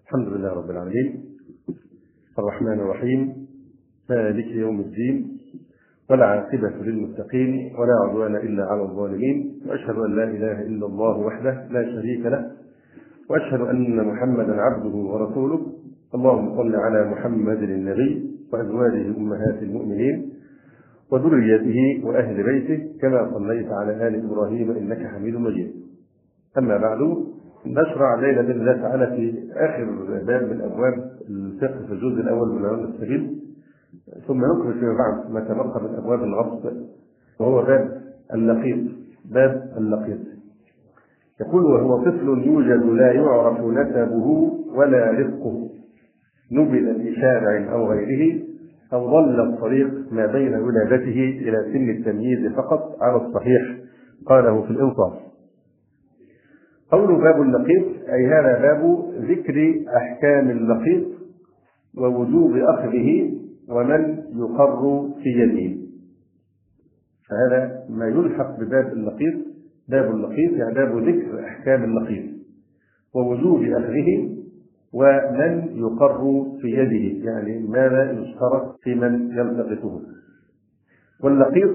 الحمد لله رب العالمين الرحمن الرحيم مالك يوم الدين والعاقبة للمتقين ولا عدوان إلا على الظالمين، وأشهد أن لا إله إلا الله وحده لا شريك له، وأشهد أن محمدا عبده ورسوله. اللهم صل على محمد النبي وأزواجه أمهات المؤمنين وذريته وأهل بيته كما صليت على آل إبراهيم إنك حميد مجيد. أما بعد، نشرع الليلة بإذن الله تعالى في آخر باب من أبواب الفقه في الجزء الأول من علوم السبيل، ثم نكمل فيما بعد ما تبقى من أبواب الغصب، وهو باب اللقيط. باب اللقيط يقول: وهو طفل يوجد لا يعرف نسبه ولا رزقه، نبل في شارع أو غيره، أو ضل الطريق ما بين ولادته إلى سن التمييز فقط على الصحيح. قاله في الإنصاف. قول باب اللقيط أي هذا باب ذكر أحكام اللقيط ووجوب أخذه ومن يقر في يده. فهذا ما يلحق بباب اللقيط. باب اللقيط يعني باب ذكر أحكام اللقيط ووجوب أخذه ومن يقر في يده، يعني ماذا يشترط في من يلتقطه. واللقيط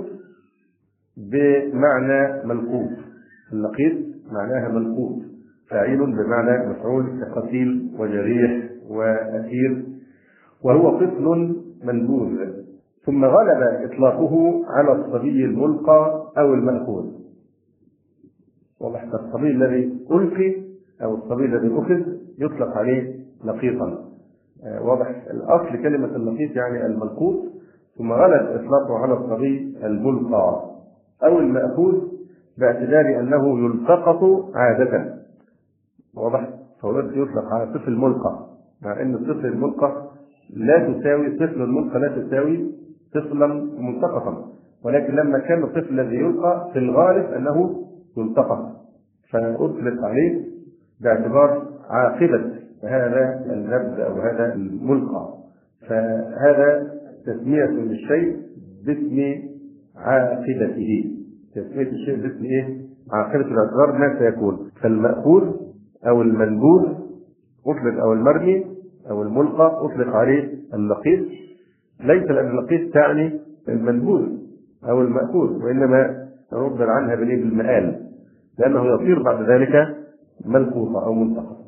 بمعنى ملقوط. اللقيط معناها ملقوط، فاعل بمعنى مفعول، كقتيل وجريح وأسير، وهو طفل منبوذ. ثم غلب إطلاقه على الصبي الملقى أو المأخوذ. واضح؟ الصبي الذي ألقي أو الصبي الذي أخذ يطلق عليه لقيطا. واضح؟ الأصل كلمة اللقيط يعني الملقوط، ثم غلب إطلاقه على الصبي الملقى أو المأخوذ باعتبار أنه يلتقط عادة. واضح؟ فولد يطلق على طفل الملقى، مع أن الطفل الملقى لا تساوي طفل الملقى لا تساوي طفلا ملتقطا، ولكن لما كان الطفل الذي يلقى في الغالب أنه يلتقط فأطلق عليه باعتبار عاقبة هذا النبذ أو هذا الملقى. فهذا تسمية للشيء باسم عاقبته. تسمية الشيء باسم إيه؟ عاقبة باعتبار ما سيكون. فالمأخوذ أو المنبوذ أطلق، أو المرمي أو الملقى أطلق عليه اللقيط، ليس لأن اللقيط تعني المنبوذ أو المأخوذ، وإنما نعبر عنها بالمآل، لأنه يصير بعد ذلك ملقوطة أو ملتقطة.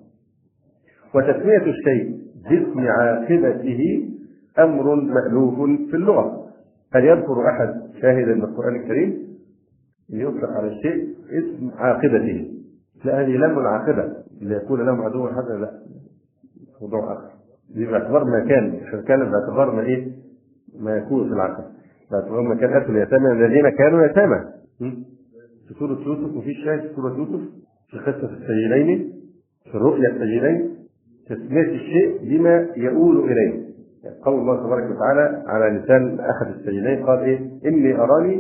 وتسمية الشيء باسم عاقبته أمر مألوف في اللغة. هل يذكر أحد شاهدا من القرآن الكريم يطلق على الشيء اسم عاقبته؟ لا، هذه لم العاقبة ليكون لهم عدو هذا، لا، موضوع آخر. دي باعتبار ما كان، كان باعتبار ما إيه؟ ما يكون في العاقبة، باعتبار ما كان أكل اليتامى الذين كانوا يتامى. في سورة يوسف، وفي شاهد في سورة يوسف في قصة السجينين، في الرؤيا السجينين، تسمية الشيء بما يؤول إليه. يعني قول الله تبارك وتعالى على لسان أحد السجينين قال إيه؟ إني أراني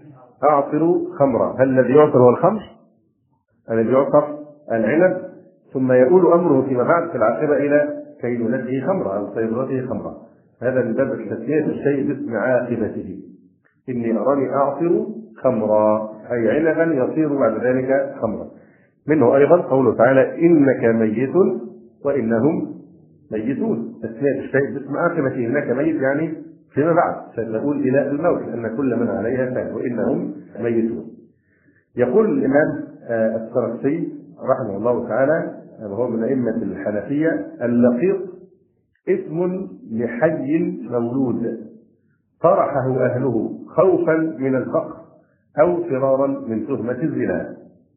أعصر خمرا. هل الذي يعصر هو الخمر؟ الذي يعصر العنب، ثم يؤول أمره فيما بعد في العاقبة إلى كيلولته خمرا أو صيدلته خمرا. هذا من باب تسمية الشيء باسم عاقبته. إني أراني أعصر خمرا أي عنبا يصير بعد ذلك خمرا. منه أيضا قوله تعالى: إنك ميت وإنهم ميتون. تسمية الشيء باسم عاقبته، إنك ميت يعني فيما بعد سنقول إلى الموت، أن كل من عليها فان، وإنهم ميتون. يقول الإمام السرخسي رحمه الله تعالى، وهو من أئمة الحنفية: اللقيط اسم لحي مولود طرحه أهله خوفا من الفقر أو فرارا من تهمة الزنا.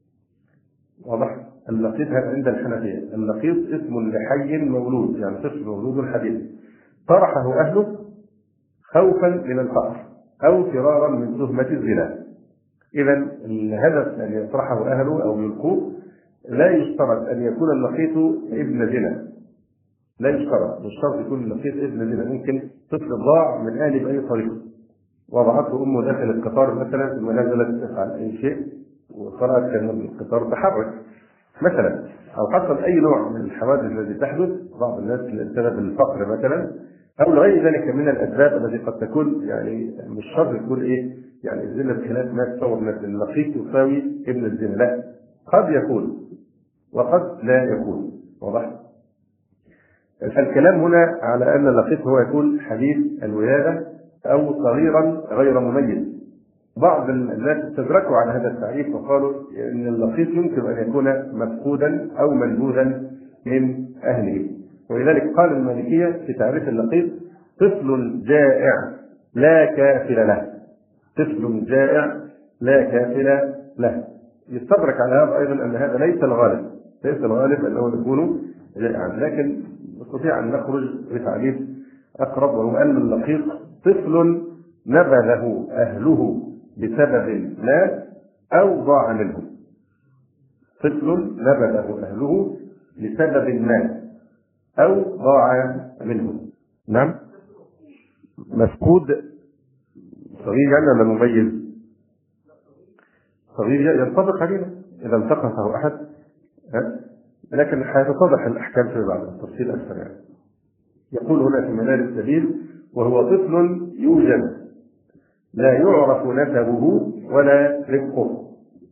واضح؟ اللقيط عند الحنفية اللقيط اسم لحي مولود، يعني طفل مولود حديث طرحه أهله خوفا من الفقر أو فرارا من تهمة الزنا. إذا الهدف أن يطرحه أهله أو يلقوه. لا يشترط أن يكون اللقيط ابن زنا، لا يشترط يكون اللقيط ابن زنا. ممكن طفل ضاع من أهله بأي طريقة، وضعته أمه داخل القطار مثلا، ثم نزلت تفعل أي شيء وقرأت كان القطار تحرك مثلا، أو حصل أي نوع من الحوادث التي تحدث بعض الناس بسبب الفقر مثلا، أو لغير ذلك من الأسباب التي قد تكون يعني مش شرط تكون إيه يعني الزنا بخلاف ما تصور من اللقيط يساوي ابن الزنا، لا، قد يكون وقد لا يكون. واضح؟ الكلام هنا على أن اللقيط هو يكون حديث الولادة أو صغيرا غير مميز. بعض الناس استدركوا على هذا التعريف وقالوا أن اللقيط يمكن أن يكون مفقودا أو منبوذا من أهله، ولذلك قال المالكية في تعريف اللقيط: طفل جائع لا كافل له. طفل جائع لا كافل له. يستدرك على هذا أيضا أن هذا ليس الغالب، ليس الغالب أنه يكون جائعا، لكن نستطيع أن نخرج بتعريف أقرب، وهو أن اللقيط طفل نبذه أهله بسبب ما أو ضاع منه. طفل نبذه أهله لسبب ما أو ضاع منه. نعم، مفقود صغير يعني ولا مميز؟ صغير ينطبق علينا إذا التقطه أحد، لكن حيتضح الأحكام في بعض التفصيل أكثر يعني. يقول هنا في منار السبيل: وهو طفل يوجد لا يعرف نسبه ولا رزقه.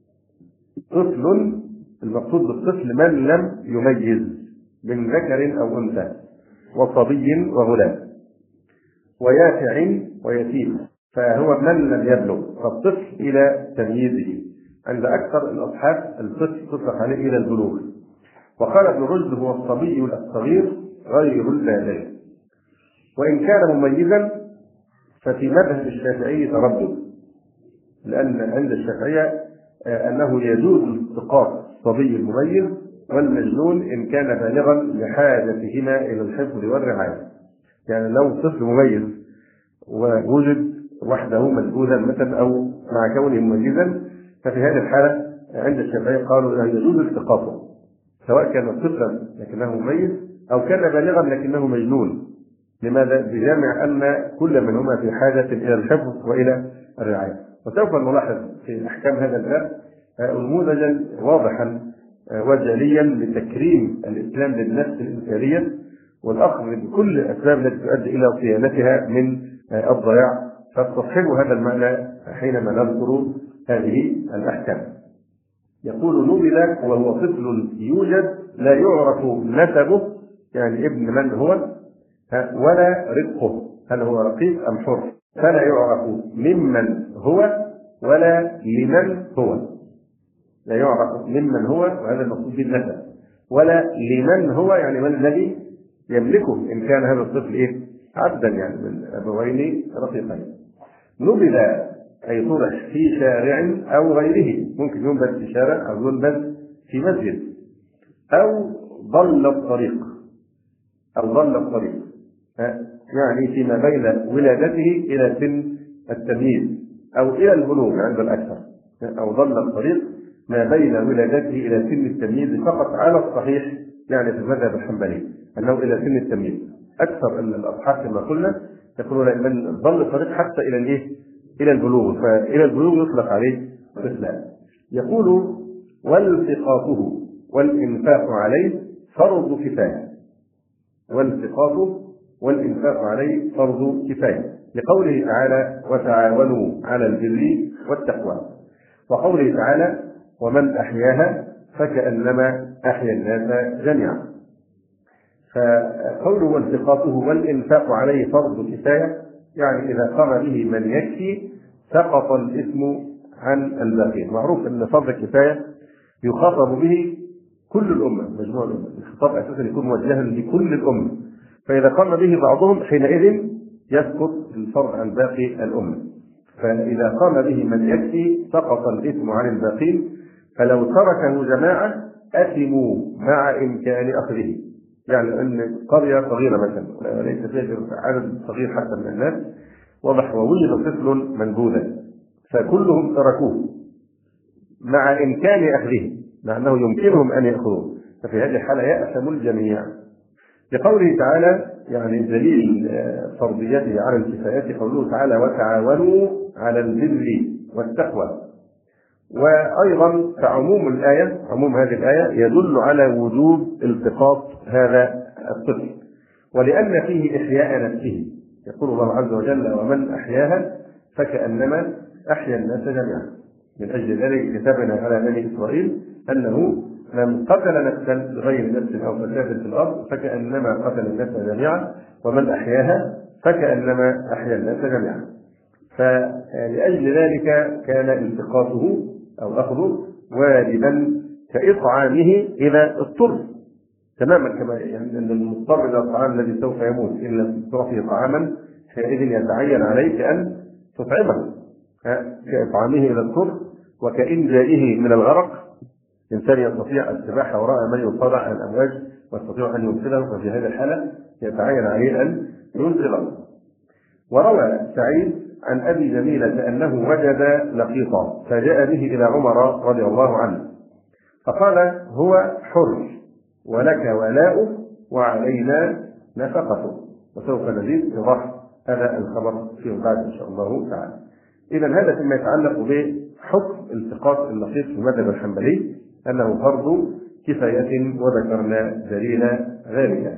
طفل، المقصود بالطفل من لم يميز من ذكر أو أنثى، وصبي وغلام، ويافع ويتيم، فهو من لم يبلغ، فالطفل إلى تمييزه. عند أكثر الأصحاب الطفل تطلق عليه إلى البلوغ. وقال ابن رشد: هو الصبي الصغير غير البالغ. وإن كان مميزا ففي مذهب الشافعي تردد، لأن عند الشافعية أنه يجوز التقاط الصبي المميز والمجنون إن كان بالغا لحاجتهما إلى الحفظ والرعاية. يعني لو طفل مميز ووجد وحده منبوذا مثلا أو مع كونه مميزا، ففي هذه الحالة عند الشافعية قالوا أن يجوز التقاطه، سواء كان طفلا لكنه مميز أو كان بالغا لكنه مجنون. لماذا؟ بجامع أن كل منهما في حاجة إلى الحفظ وإلى الرعاية. وسوف نلاحظ في أحكام هذا الباب نموذجا واضحا وجليا لتكريم الإسلام للنفس الإنسانية والأخذ بكل الأسباب التي تؤدي إلى صيانتها من الضياع، فتصحب هذا المعنى حينما نذكر هذه الأحكام. يقول: نبذ وهو طفل يوجد لا يعرف نسبه، يعني ابن من هو، ولا رزقه، هل هو رقيق أم حر، فلا يعرف ممن هو ولا لمن هو. لا يعرف ممن هو، وهذا المقصود بالنسب، ولا لمن هو، يعني من الذي يملكه إن كان هذا الطفل عبدا يعني من أبوين رقيقين. نبذ أي طرح في شارع أو غيره، ممكن ينبذ في شارع أو ينبذ في مسجد، أو ضل الطريق، يعني فيما بين ولادته إلى سن التمييز أو إلى البلوغ عند الأكثر، أو ضل الطريق ما بين ولادته إلى سن التمييز فقط على الصحيح، يعني في المذهب الحنبلي أنه إلى سن التمييز. أكثر الأصحاب كما قلنا يقولون من ضل الطريق حتى إلى البلوغ، فإلى البلوغ يطلق عليه طفلا. يقول: والتقاطه والإنفاق عليه فرض كفاية. والتقاطه والإنفاق عليه فرض كفاية، لقوله تعالى: وتعاونوا على البر والتقوى، وقوله تعالى: ومن أحياها فكأنما أحيا الناس جميعا. فقوله والتقاطه والإنفاق عليه فرض كفاية، يعني إذا قام به من يكفي سقط الإثم عن الباقين. معروف أن فرض الكفاية يخاطب به كل الأمة، مجموع الأمة، الخطاب أساسا يكون موجها لكل الأمة، فإذا قام به بعضهم حينئذ يسقط الفرض عن باقي الأمة. فإذا قام به من يكفي سقط الإثم عن الباقين، فلو تركه جماعة أثموا مع إمكان أخذه. يعني أن قرية صغيرة مثلا ليس فيها عدد صغير حتى من الناس، وضح ووجد طفل منبوذا فكلهم تركوه مع إمكان أخذه، مع أنه يمكنهم أن يأخذوه، ففي هذه الحالة يأثم الجميع. لقوله تعالى يعني دليل فرضيته على الكفايات قوله تعالى: وتعاونوا على البر والتقوى. وأيضا فعموم الآية، عموم هذه الآية يدل على وجوب التقاط هذا الطفل، ولأن فيه إحياء نفسه. يقول الله عز وجل: ومن أحياها فكأنما أحيا الناس جميعا. من أجل ذلك كتبنا على بني إسرائيل أنه من قتل نفسا بغير نفس أو فساد في الأرض فكأنما قتل الناس جميعا، ومن أحياها فكأنما أحيا الناس جميعا. فلأجل ذلك كان التقاطه أو أخذه واجبا كإطعامه إذا اضطر، تماما كما يعني أن المضطر إلى الطعام الذي سوف يموت إن لم تعطيه طعاما حينئذ يتعين عليك أن تطعمه، كإطعامه إلى اضطر وكإنجائه من الغرق. إنسان يستطيع السباحة وراء من يصارع على الأمواج ويستطيع أن ينقذه، ففي هذه الحالة يتعين عليه أن ينقذه. وروى سعيد عن أبي جميلة أنه وجد لقيطا فجاء به إلى عمر رضي الله عنه فقال: هو حر ولك ولاؤه وعلينا نفقته. وسوف نزيد إيضاح هذا الخبر فيما بعد إن شاء الله تعالى. إذا هذا فيما يتعلق بحكم التقاط اللقيط في المذهب الحنبلي أنه فرض كفاية، وذكرنا دليل ذلك.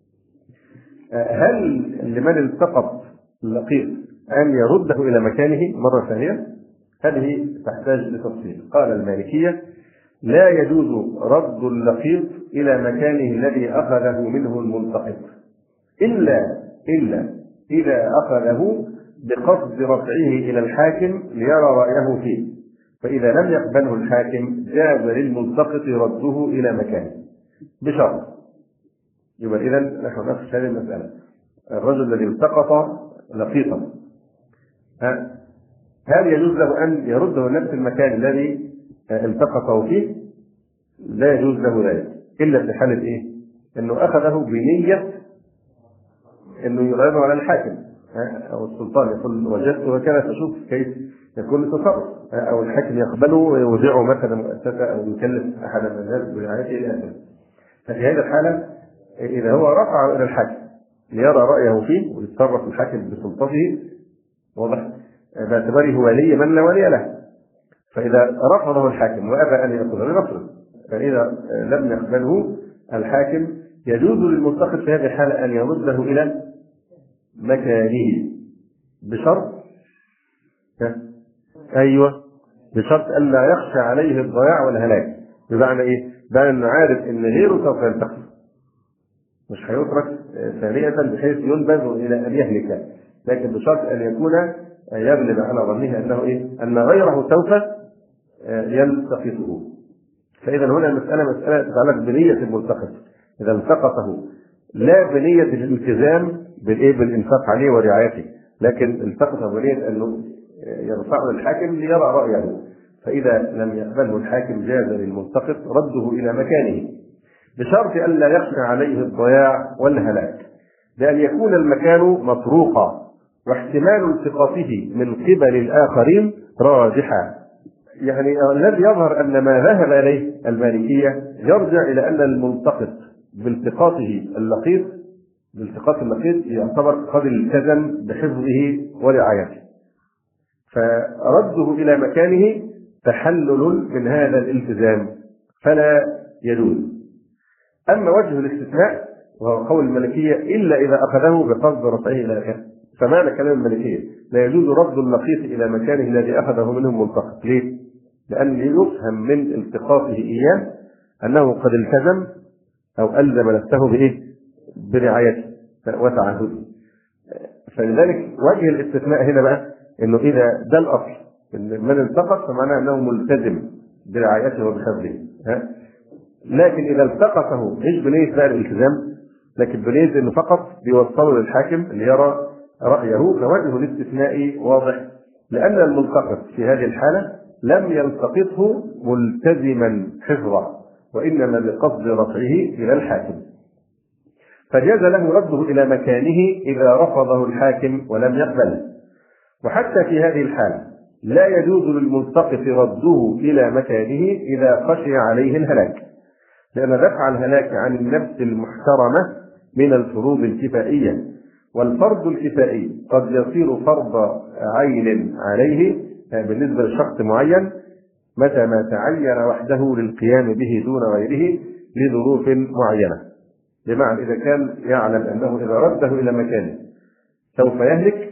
هل لمن التقط اللقيط أن يرده إلى مكانه مرة ثانية؟ هذه تحتاج لتفصيل. قال المالكية: لا يجوز رد اللقيط إلى مكانه الذي أخذه منه الملتقط إلا إذا أخذه بقصد رفعه إلى الحاكم ليرى رأيه فيه، فإذا لم يقبله الحاكم جاز للملتقط رده إلى مكانه بشرط. يبقى إذا نحن نفس هذه المسألة. الرجل الذي التقط لقيطا هل يجوز له أن يرده نفس المكان الذي التقطه فيه؟ لا يجوز له ذلك إلا في حالة إيه؟ إنه أخذه بنية إنه يغيره على الحاكم أو السلطان، يقول وجدت وكذا فشوف كيف يكون التصرف، أو الحاكم يقبله ويوزعه مثلا مؤسسة أو يكلف أحد من الناس برعايته إلى آخره. ففي هذه الحالة إذا هو رفعه إلى الحاكم ليرى رأيه فيه ويتصرف الحاكم بسلطته، واضح، باعتباره ولي من لا ولي له، فإذا رفضه الحاكم وأبى أن يأخذه لنفسه، فإذا لم يقبله الحاكم يجوز للملتقط في هذه الحالة أن يرده إلى مكانه بشرط بشرط أن لا يخشى عليه الضياع والهلاك. بمعنى إيه؟ بمعنى أنه عارف أن غيره سوف يلتقط، مش هيترك ثانية بحيث ينبذ إلى أن يهلك، لكن بشرط أن يكون يغلب على ظنه أنه أن غيره سوف يلتقطه. فإذا هنا مسألة تتعلق بنية الملتقط، إذا التقطه لا بنية الالتزام بالإنفاق عليه ورعايته، لكن التقطه بنية أنه يرفعه الحاكم ليرى رأيه، فإذا لم يقبله الحاكم جاز للملتقط رده إلى مكانه بشرط أن لا يخشى عليه الضياع والهلاك، بأن يكون المكان مطروقا واحتمال التقاطه من قبل الآخرين راجحا. يعني الذي يظهر أن ما ذهب إليه المالكية يرجع إلى أن الملتقط بالتقاطه اللقيط يعتبر قد التزم بحفظه ورعايته، فرده إلى مكانه تحلل من هذا الالتزام فلا يجوز. أما وجه الاستثناء وهو قول المالكية إلا إذا أخذه بقصد رفعه إلى مكانه، فمعنى كلام المالكية لا يجوز رد اللقيط إلى مكانه الذي أخذه منه الملتقط. ليه؟ لأن يفهم من التقاطه إياه أنه قد التزم أو ألزم نفسه برعايته وتعهده. فلذلك وجه الاستثناء هنا بقى إنه إذا ده الأصل إن من التقط فمعناه أنه ملتزم برعايته وبحفظه، لكن إذا التقطه مش بنية بقى الالتزام لكن بنية إنه فقط بيوصله للحاكم اللي يرى رأيه، فوجه الاستثناء واضح، لأن الملتقط في هذه الحالة لم يلتقطه ملتزما حفظه وإنما بقصد رفعه إلى الحاكم، فجاز له رده إلى مكانه إذا رفضه الحاكم ولم يقبله. وحتى في هذه الحالة لا يجوز للملتقط رده إلى مكانه إذا خشي عليه الهلاك، لأن دفع الهلاك عن النفس المحترمة من الفروض الكفائية، والفرض الكفائي قد يصير فرض عين عليه بالنسبة لشخص معين متى ما تعين وحده للقيام به دون غيره لظروف معينة. بمعنى إذا كان يعلم أنه إذا رده إلى مكانه سوف يهلك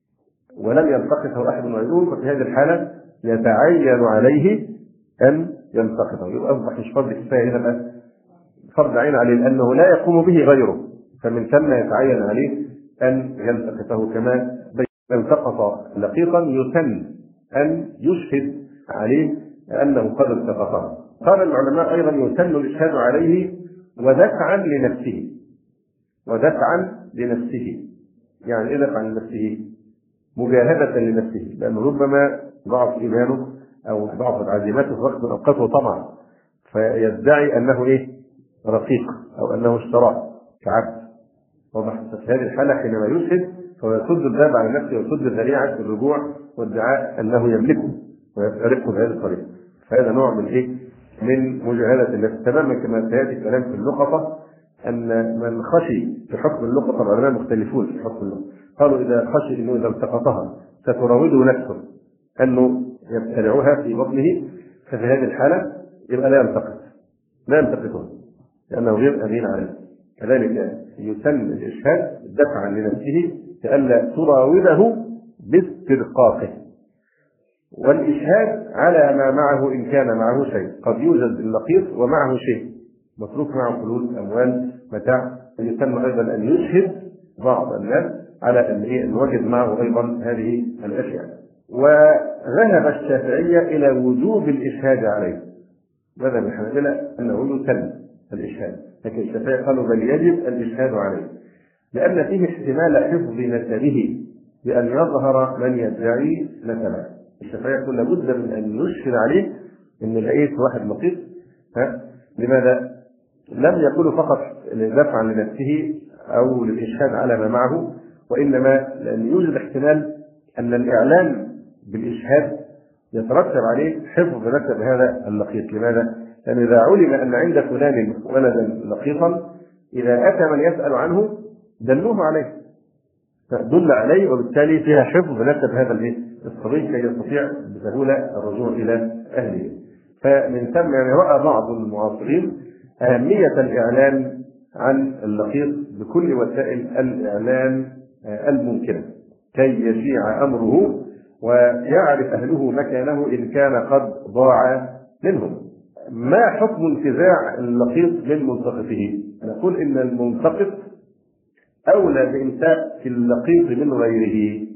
ولم يلتقطه أحد غيره، ففي هذه الحالة يتعين عليه أن يلتقطه، يبقى أصبح مش فرض كفاية هنا بقى، فرض عين عليه لأنه لا يقوم به غيره، فمن ثم يتعين عليه أن يلتقطه. كما التقط لقيطا يسن أن يشهد عليه أنه قد التقطه. قال العلماء أيضا يسن الإشهاد عليه ودفعا لنفسه، ودفعا لنفسه. يعني إيه دفعا لنفسه؟ مجاهدة لنفسه، لأنه ربما ضعف إيمانه أو ضعفت عزيمته في وقت من الأوقات وطمع، فيدعي أنه إيه؟ رقيق أو أنه اشتراه كعبد. واضح؟ في هذه الحالة حينما يشهد فهو يسد الباب على نفسه ويسد الذريعة الرجوع وادعاء أنه يملكه ويسترقه بهذه الطريقة. فهذا نوع من إيه؟ من مجاهدة النفس، تماما كما سيأتي الكلام في اللقطة أن من خشي في حكم اللقطة، العلماء مختلفون في حكم اللقطة، قالوا إذا خشي أنه إذا التقطها ستراوده نفسه أنه يبتلعها في بطنه، ففي هذه الحالة يبقى لا يلتقطها لأنه غير أمين عليه. كذلك يسن الإشهاد دفعا لنفسه لئلا تراوده باسترقاقه. والإشهاد على ما معه إن كان معه شيء، قد يوجد اللقيط ومعه شيء متروك معه فلوس أموال متاع، يسن أيضا أن يشهد بعض الناس على أن وجد معه أيضا هذه الأشياء. وذهب الشافعية إلى وجوب الإشهاد عليه، ماذا الحنابلة أنه يسن الإشهاد، لكن الشافعية قالوا بل يجب الإشهاد عليه لأن فيه احتمال حفظ نسبه بأن يظهر من يدعي نسبه. الشافعية يقول لابد من أن يشهد عليه إن لقيت واحد لقيط. لماذا؟ لم يقولوا فقط دفعا لنفسه أو للإشهاد على ما معه، وإنما لأن يوجد احتمال أن الإعلان بالإشهاد يترتب عليه حفظ نسب هذا اللقيط. لماذا؟ لأن إذا علم أن عند فلان ولدا لقيطا، إذا أتى من يسأل عنه دلوه عليه، دل عليه، وبالتالي فيها حفظ نسب هذا الصبي كي يستطيع بسهولة الرجوع إلى أهله. فمن ثم يعني رأى بعض المعاصرين أهمية الإعلان عن اللقيط بكل وسائل الإعلان الممكنة كي يشيع أمره ويعرف أهله مكانه إن كان قد ضاع منهم. ما حكم انتزاع اللقيط من ملتقطه؟ نقول إن الملتقط أولى بإمساك اللقيط من غيره.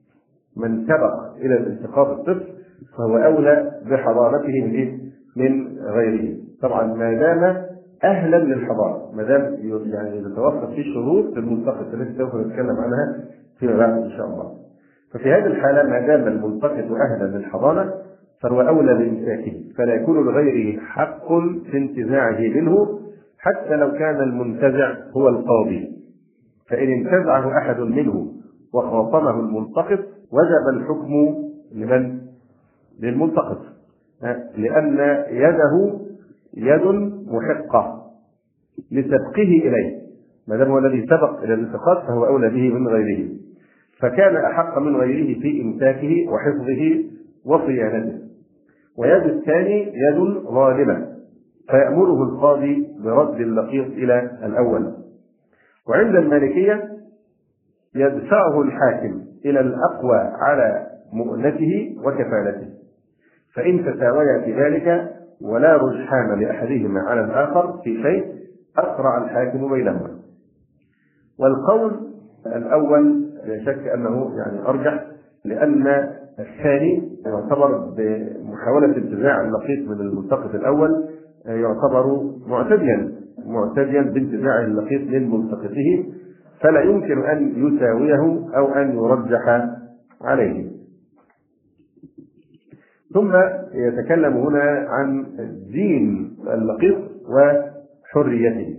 من سبق إلى الالتقاط الطفل فهو أولى بحضانته من غيره، طبعا ما دام أهلا للحضانة، ما دام يعني يتوفر فيه شروط للملتقط التي سوف نتكلم عنها فيما بعد إن شاء الله. ففي هذه الحالة ما دام الملتقط أهلا للحضانة فهو أولى بإمساكه، فلا يكون لغيره حق في انتزاعه منه حتى لو كان المنتزع هو القاضي. فإن انتزعه أحد منه وخاصمه الملتقط وجب الحكم لمن؟ للملتقط، لأن يده يد محقة لسبقه إليه، ما دام هو الذي سبق إلى الالتقاط فهو أولى به من غيره، فكان أحق من غيره في إمساكه وحفظه وصيانته. ويد الثاني يد ظالمة فيأمره القاضي برد اللقيط إلى الأول. وعند المالكية يدفعه الحاكم إلى الأقوى على مؤنته وكفالته، فإن تساويا في ذلك ولا رجحان لأحدهما على الآخر في شيء أسرع الحاكم بينهما. والقول الأول لا شك أنه يعني أرجح، لأن الثاني يعتبر بمحاولة انتزاع اللقيط من الملتقط الأول يعتبر معتديا بانتزاع اللقيط من ملتقطه، فلا يمكن أن يساويه أو أن يرجح عليه. ثم يتكلم هنا عن دين اللقيط وحريته.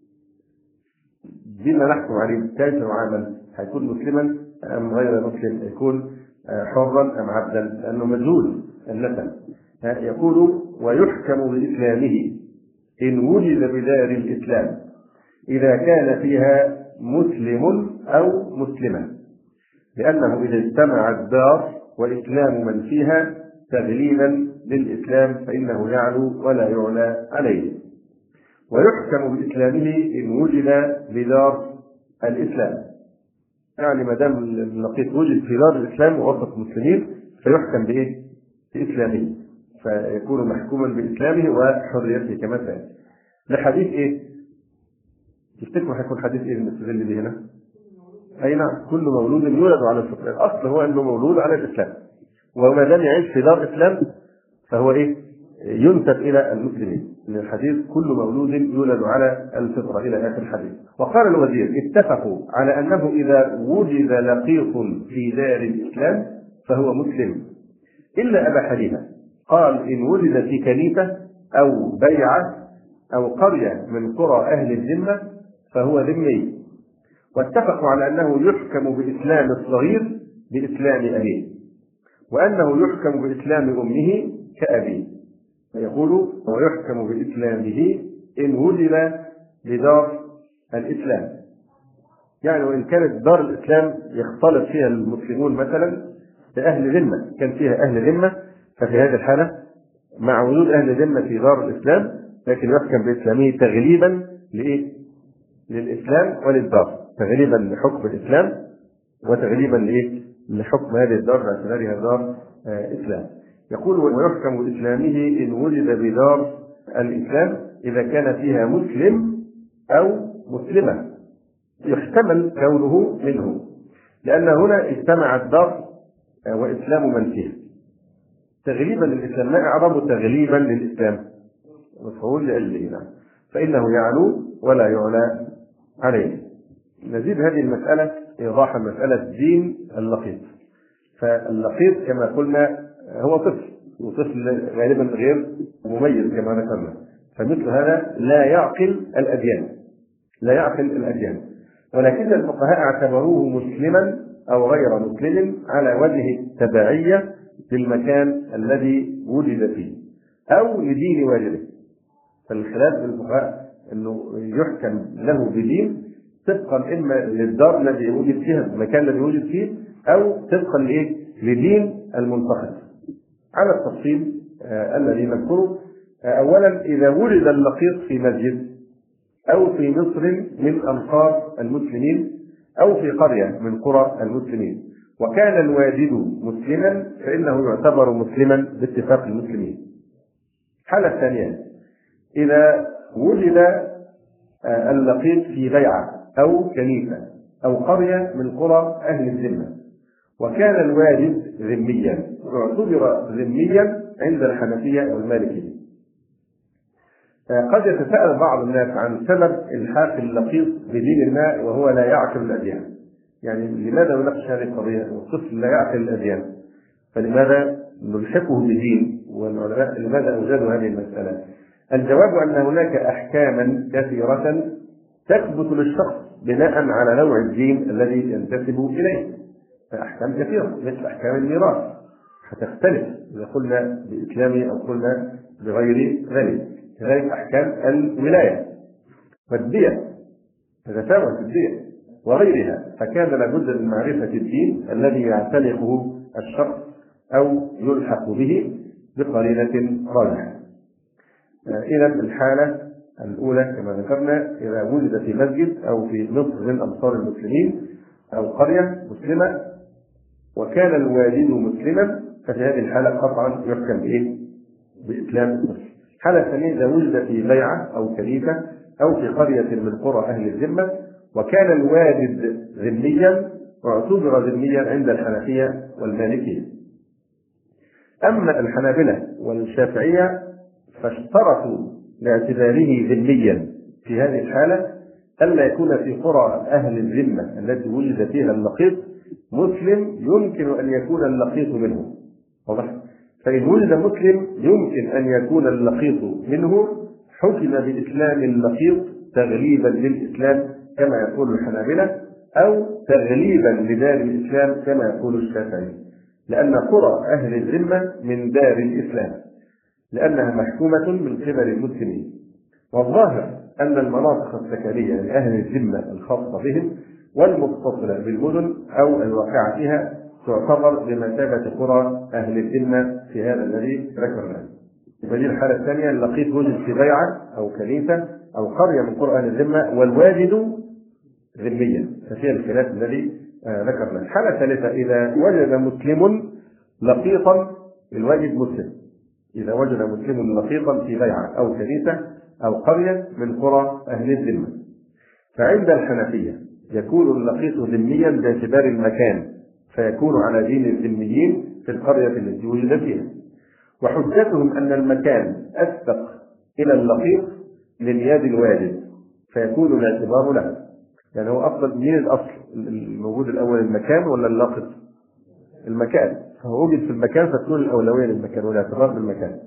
دين نحكم عليه كيف يعامل، هيكون مسلما أم غير مسلم، يكون حرا أم عبدا، لأنه مجهول النسب. يقول ويحكم بإسلامه إن وجد بدار الإسلام إذا كان فيها مسلم أو مسلمة، لأنه إذا اجتمع الدار وإسلام من فيها تغليبا للإسلام فإنه يعلو ولا يعلى عليه. ويحكم بإسلامه إن وجد بدار الإسلام، يعني ما دام اللقيط وجد في دار الإسلام ووسط مسلمين فيحكم بإيه؟ بإسلامه. فيكون محكوما بإسلامه وحريته كما سأل. لحديث إيه؟ تفتكروا هيكون حديث إيه المستدل به هنا؟ أي نعم، كل مولود يولد على الفطرة. الأصل هو أنه مولود على الإسلام، وما دام يعيش في دار إسلام فهو إيه؟ ينسب إلى المسلمين. من الحديث كل مولود يولد على الفطرة إلى آخر الحديث. وقال الوزير: اتفقوا على أنه إذا وجد لقيط في دار الإسلام فهو مسلم، إلا أبا حنيفة قال: إن وجد في كنيسة أو بيعة أو قرية من قرى أهل الذمة فهو ذمي. واتفقوا على أنه يحكم بإسلام الصغير بإسلام أبيه، وأنه يحكم بإسلام أمه كأبيه، فيقول ويحكم بإسلامه إن وجد بدار الإسلام. يعني وإن كانت دار الإسلام يختلط فيها المسلمون مثلا بأهل ذمة، كان فيها أهل ذمة، ففي هذه الحالة مع وجود أهل ذمة في دار الإسلام لكن يحكم بإسلامه تغليبا لإيه؟ للإسلام وللدار، تغليبا لحكم الإسلام وتغليبا لإيه؟ لحكم هذه الدار باعتبارها دار إسلام. يقول ويحكم بإسلامه إن وجد بدار الإسلام إذا كان فيها مسلم أو مسلمة، يحتمل كونه منه، لأن هنا اجتمع الدار وإسلام من فيها تغليبا للإسلام. ما أعرض تغليبا للإسلام؟ مفعول لأجله، نعم، فإنه يعلو ولا يعلى عليه. نزيد هذه المسألة إيضاحا مسألة دين اللقيط. فاللقيط كما قلنا هو طفل، وطفل غالبا غير مميز كما ذكرنا، فمثل هذا لا يعقل الأديان، لا يعقل الأديان، ولكن الفقهاء اعتبروه مسلما أو غير مسلم على وجه التبعية للمكان الذي ولد فيه أو لدين والده. فالخلاف بين الفقهاء أنه يحكم له بدين طبقا إما للدار الذي وجد فيها، المكان الذي وجد فيه، أو طبقا لدين المنتقد على التفصيل الذي نذكره. أولا، إذا ولد اللقيط في مسجد أو في مصر من أمصار المسلمين أو في قرية من قرى المسلمين وكان الوالد مسلما فإنه يعتبر مسلما باتفاق المسلمين. الحالة الثانية، إذا وجد اللقيط في بيعة أو كنيسة أو قرية من قرى أهل الذمة وكان الوالد ذميا، يعتبر ذميا عند الحنفية والمالكية. قد يتساءل بعض الناس عن سبب إلحاق اللقيط بدين ما وهو لا يعقل الأديان. يعني لماذا نناقش هذه القضية؟ الطفل لا يعقل الأديان، فلماذا نلحقه بدين؟ والعلماء لماذا أوجدوا هذه المسألة؟ الجواب أن هناك أحكاما كثيرة تثبت للشخص بناء على نوع الدين الذي ينتسب إليه. أحكام كثيرة مثل أحكام الميراث هتختلف إذا قلنا بإسلامي أو قلنا بغير ذلك. كذلك أحكام الولاية والدية تتفاوت الدية وغيرها، فكان لابد من معرفة الدين الذي يعتنقه الشخص أو يلحق به بقرينة راجحة. إذا الحالة الأولى كما ذكرنا إذا وجد في مسجد أو في مصر من أمصار المسلمين أو قرية مسلمة وكان الوالد مسلما ففي هذه الحالة قطعا يحكم بإسلام الطفل. الحالة الثانية إذا وجد في بيعة أو كنيسة أو في قرية من قرى أهل الذمة وكان الوالد ذميا واعتبر ذميا عند الحنفية والمالكية. أما الحنابلة والشافعية فاشترطوا لاعتباره ذميا في هذه الحالة ألا يكون في قرى أهل الذمة التي وجد فيها اللقيط مسلم يمكن أن يكون اللقيط منه. واضح؟ فإن وجد مسلم يمكن أن يكون اللقيط منه حكم بإسلام اللقيط تغليبا للإسلام كما يقول الحنابلة أو تغليبا لدار الإسلام كما يقول الشافعي، لأن قرى أهل الذمة من دار الإسلام لأنها محكومة من قبل المسلمين. والظاهر أن المناطق السكنية لأهل الذمة الخاصة بهم والمتصلة بالمدن أو الواقعة فيها تعتبر بمثابة قرى أهل الذمة في هذا الذي ذكرناه. هذه الحالة الثانية اللقيط وجد في بيعة أو كنيسة أو قرية من قرى أهل الذمة والوالد ذميا ففيها الخلاف الذي ذكرناه. الحالة الثالثة إذا وجد مسلم لقيطا، الواجد مسلم إذا وجد مسلم لقيطا في بيعة أو كنيسة أو قرية من قرى أهل الذمة. فعند الحنفية يكون اللقيط ذميا باعتبار المكان، فيكون على دين الذميين في القرية التي وجد فيها. وحجتهم أن المكان أسبق إلى اللقيط لنياد الواجد، فيكون الاعتبار له. يعني هو أفضل مين الأصل الموجود الأول، المكان ولا اللقط؟ المكان، فهو وجد في المكان فتكون الأولوية للمكان والاعتبار بالمكان،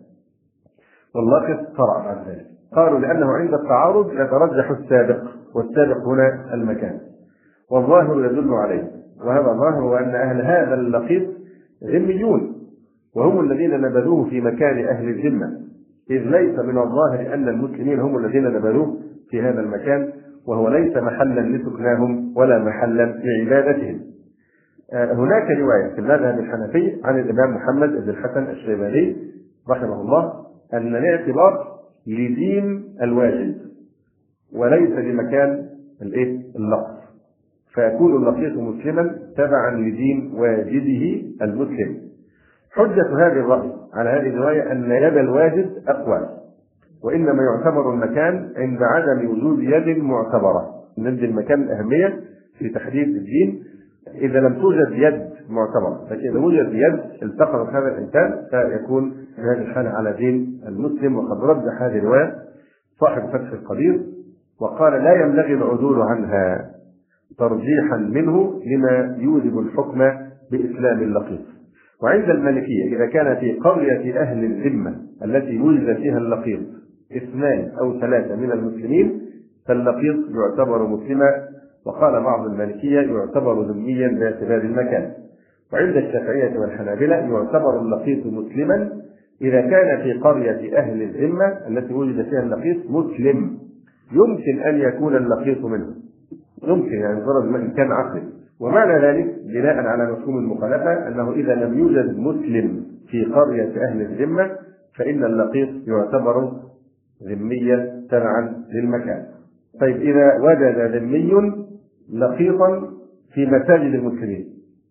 واللقط فرع عن ذلك. قالوا لأنه عند التعارض يترجح السابق، والسابق هنا المكان، والظاهر يدل عليه. وهذا ظاهر أن أهل هذا اللقيط ذميون، وهم الذين نبذوه في مكان أهل الذمة، إذ ليس من الظاهر أن المسلمين هم الذين نبذوه في هذا المكان، وهو ليس محلا لسكناهم ولا محلا لعبادتهم. هناك رواية في المذهب الحنفي عن الإمام محمد بن الحسن الشيباني رحمه الله أن الاعتبار لدين الواجد وليس لمكان اللقط، فيكون اللقيط مسلما تبعا لدين واجده المسلم. حجة هذا الرأي على هذه الرواية أن يد الواجد أقوى، وإنما يعتبر المكان عند عدم وجود يد معتبرة. ندي المكان الأهمية في تحديد الدين إذا لم توجد يد معتبرة، لكن إذا وجد يد التقط هذا الإنسان فيكون في هذه الحالة على دين المسلم. وقد رجح هذه الرواية صاحب فتح القدير وقال لا ينبغي العدول عنها ترجيحا منه لما يوجب الحكم بإسلام اللقيط. وعند المالكية إذا كان في قرية أهل الذمة التي وجد فيها اللقيط 2 أو 3 من المسلمين فاللقيط يعتبر مسلما، وقال بعض المالكية يعتبر ذميا باعتبار المكان. وعند الشافعية والحنابلة يعتبر اللقيط مسلما إذا كان في قرية أهل الذمة التي وجد فيها اللقيط مسلم يمكن أن يكون اللقيط منه، يمكن يعني ضرب من كان عقلي. ومعنى ذلك بناء على مفهوم المخالفة أنه إذا لم يوجد مسلم في قرية أهل الذمة فإن اللقيط يعتبر ذميا تبعا للمكان. طيب إذا وجد ذمي لقيطا في مساجد المسلمين،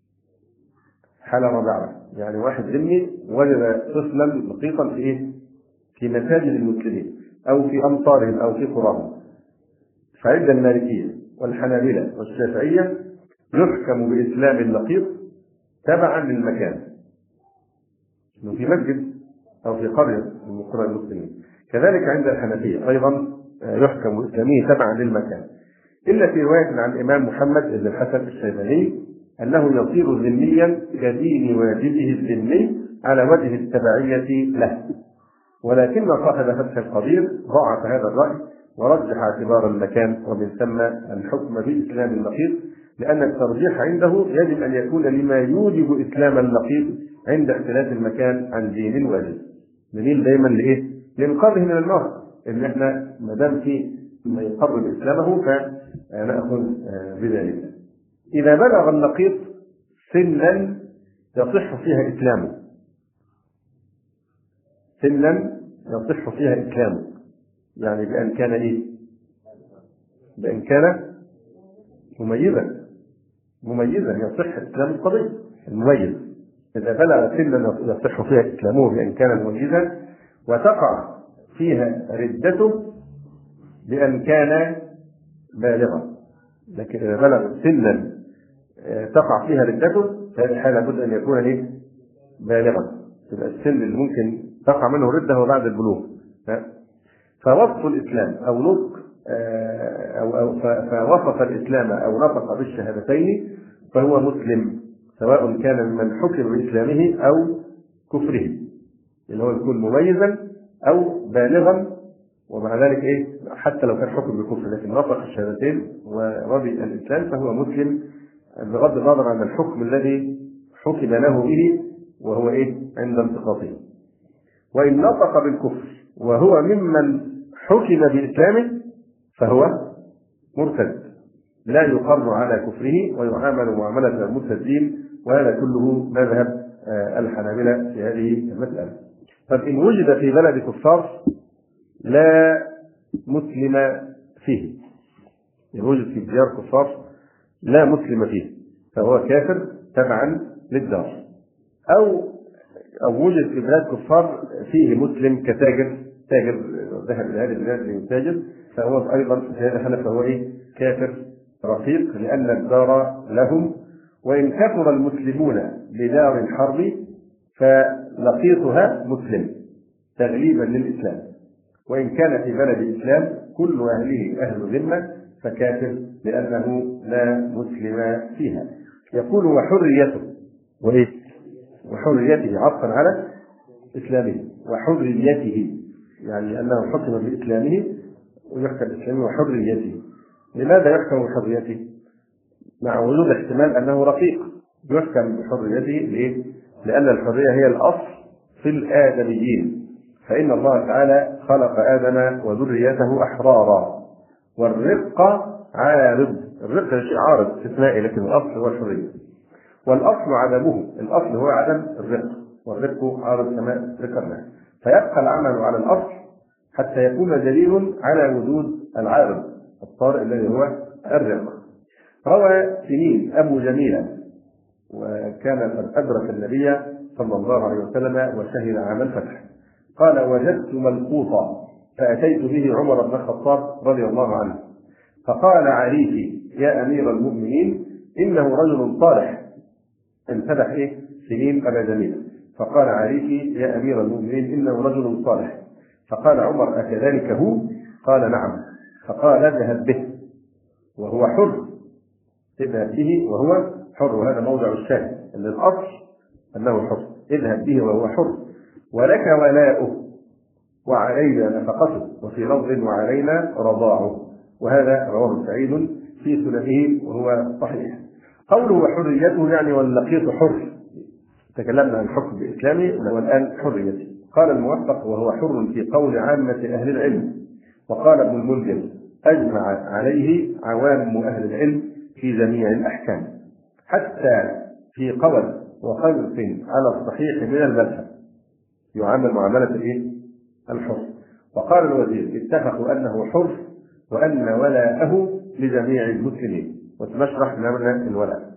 حالة رابعة، يعني واحد ذمي وجد طفلا لقيطا في مساجد المسلمين أو في أمصارهم أو في قراهم، فعند المالكية والحنابلة والشافعية يحكم بإسلام اللقيط تبعا للمكان، إنه في مسجد أو في قرية من قرى المسلمين. كذلك عند الحنفية أيضا يحكم بإسلامه تبعا للمكان، إلا في رواية عن الإمام محمد بن الحسن الشيباني أنه يصير ذميا كدين واجده الذمي على وجه التبعية له. ولكن صاحب فتح القدير ضعف هذا الرأي ورجح اعتبار المكان، ومن ثم الحكم بإسلام اللقيط، لأن الترجيح عنده يجب أن يكون لما يوجب إسلام اللقيط عند اختلاف المكان عن دين الواجد. نميل دايما لإنقاذه من النار، إن احنا ما دام في ما يقرب إسلامه فنأخذ بذلك. إذا بلغ اللقيط سنا يصح فيها إسلامه، سنا يصح فيها إسلامه، يعني بأن كان بأن كان مميزا يصح إسلام القضية المميز. إذا بلغ سنا يصح فيها إسلامه بأن كان مميزا، وتقع فيها ردته بأن كان بالغا. لكن إذا بلغ سنا تقع فيها ردته فهذه الحالة لابد أن يكون بالغا، يبقى السن اللي ممكن تقع منه ردة هو بعد البلوغ. فوصف الإسلام أو نطق فوصف الإسلام أو نطق بالشهادتين فهو مسلم، سواء كان ممن حكم بإسلامه أو كفره، اللي هو يكون مميزا أو بالغا. ومع ذلك حتى لو كان حكم بالكفر لكن نطق الشهادتين ورضي الإسلام فهو مسلم بغض النظر عن الحكم الذي حكم له به وهو عند انتقاضه. وإن نطق بالكفر وهو ممن حكم بإسلامه فهو مرتد، لا يقر على كفره ويعامل معاملة المرتدين، وهذا كله مذهب الحنابلة في هذه المسألة. فإن وجد في بلد كفار لا مسلم فيه، إن وجد في ديار كفار لا مسلم فيه فهو كافر تبعا للدار، أو أو وجد في بلاد كفار فيه مسلم كتاجر، تاجر ذهب إلى هذه البلاد ليتاجر، فهو أيضا في هذا الحالة فهو كافر رقيق، لأن الدار لهم، وإن كثر المسلمون بدار الحرب فلقيطها مسلم تغليبا للإسلام، وإن كان في بلد الإسلام كل أهله أهل ذمة فكافر لأنه لا مسلم فيها. يقول وحريته وحريته عطفا على إسلامه، وحريته يعني أنه حكم بإسلامه ويحكم بإسلامه وحريته. لماذا يحكم بحريته؟ مع وجود احتمال أنه رقيق يحكم بحريته. ليه؟ لأن الحرية هي الأصل في الآدميين، فإن الله تعالى خلق آدم وذريته أحرارا، والرق عارض، الرق شيء عارض استثنائي، لكن الأصل هو الحرية، والأصل عدمه، الأصل هو عدم الرق، والرق عارض كما ذكرنا، فيبقى العمل على الأصل حتى يكون دليل على وجود العارض الطارئ الذي هو الرق. روى سنين أبو جميلة، وكان قد أدرك النبي صلى الله عليه وسلم وشهد عام الفتح، قال وجدت ملقوطا فأتيت به عمر بن الخطاب رضي الله عنه، فقال عريفي يا أمير المؤمنين إنه رجل صالح. امتدح سنين أبا جميلة، فقال عريفي يا أمير المؤمنين إنه رجل صالح، فقال عمر أكذلك هو؟ قال نعم، فقال اذهب به وهو حر، اذهب به وهو حر، وهذا موضع الشاهد أن الأصل أنه حر، اذهب به وهو حر، ولك ولاؤه وعلينا نفقته، وفي لفظ وعلينا رضاعه، وهذا رواه سعيد في سننه وهو صحيح. قوله وحريته يعني واللقيط حر، تكلمنا عن الحكم بإسلامه والآن حريته. قال الموفق وهو حر في قول عامة أهل العلم، وقال ابن المنذر أجمع عليه عوام أهل العلم في جميع الأحكام، حتى في قول وخلف على الصحيح من المذهب يعامل معاملة الحر. وقال الوزير اتفقوا أنه حر وأن ولاءه لجميع المسلمين، وسنشرح معنى الولاء.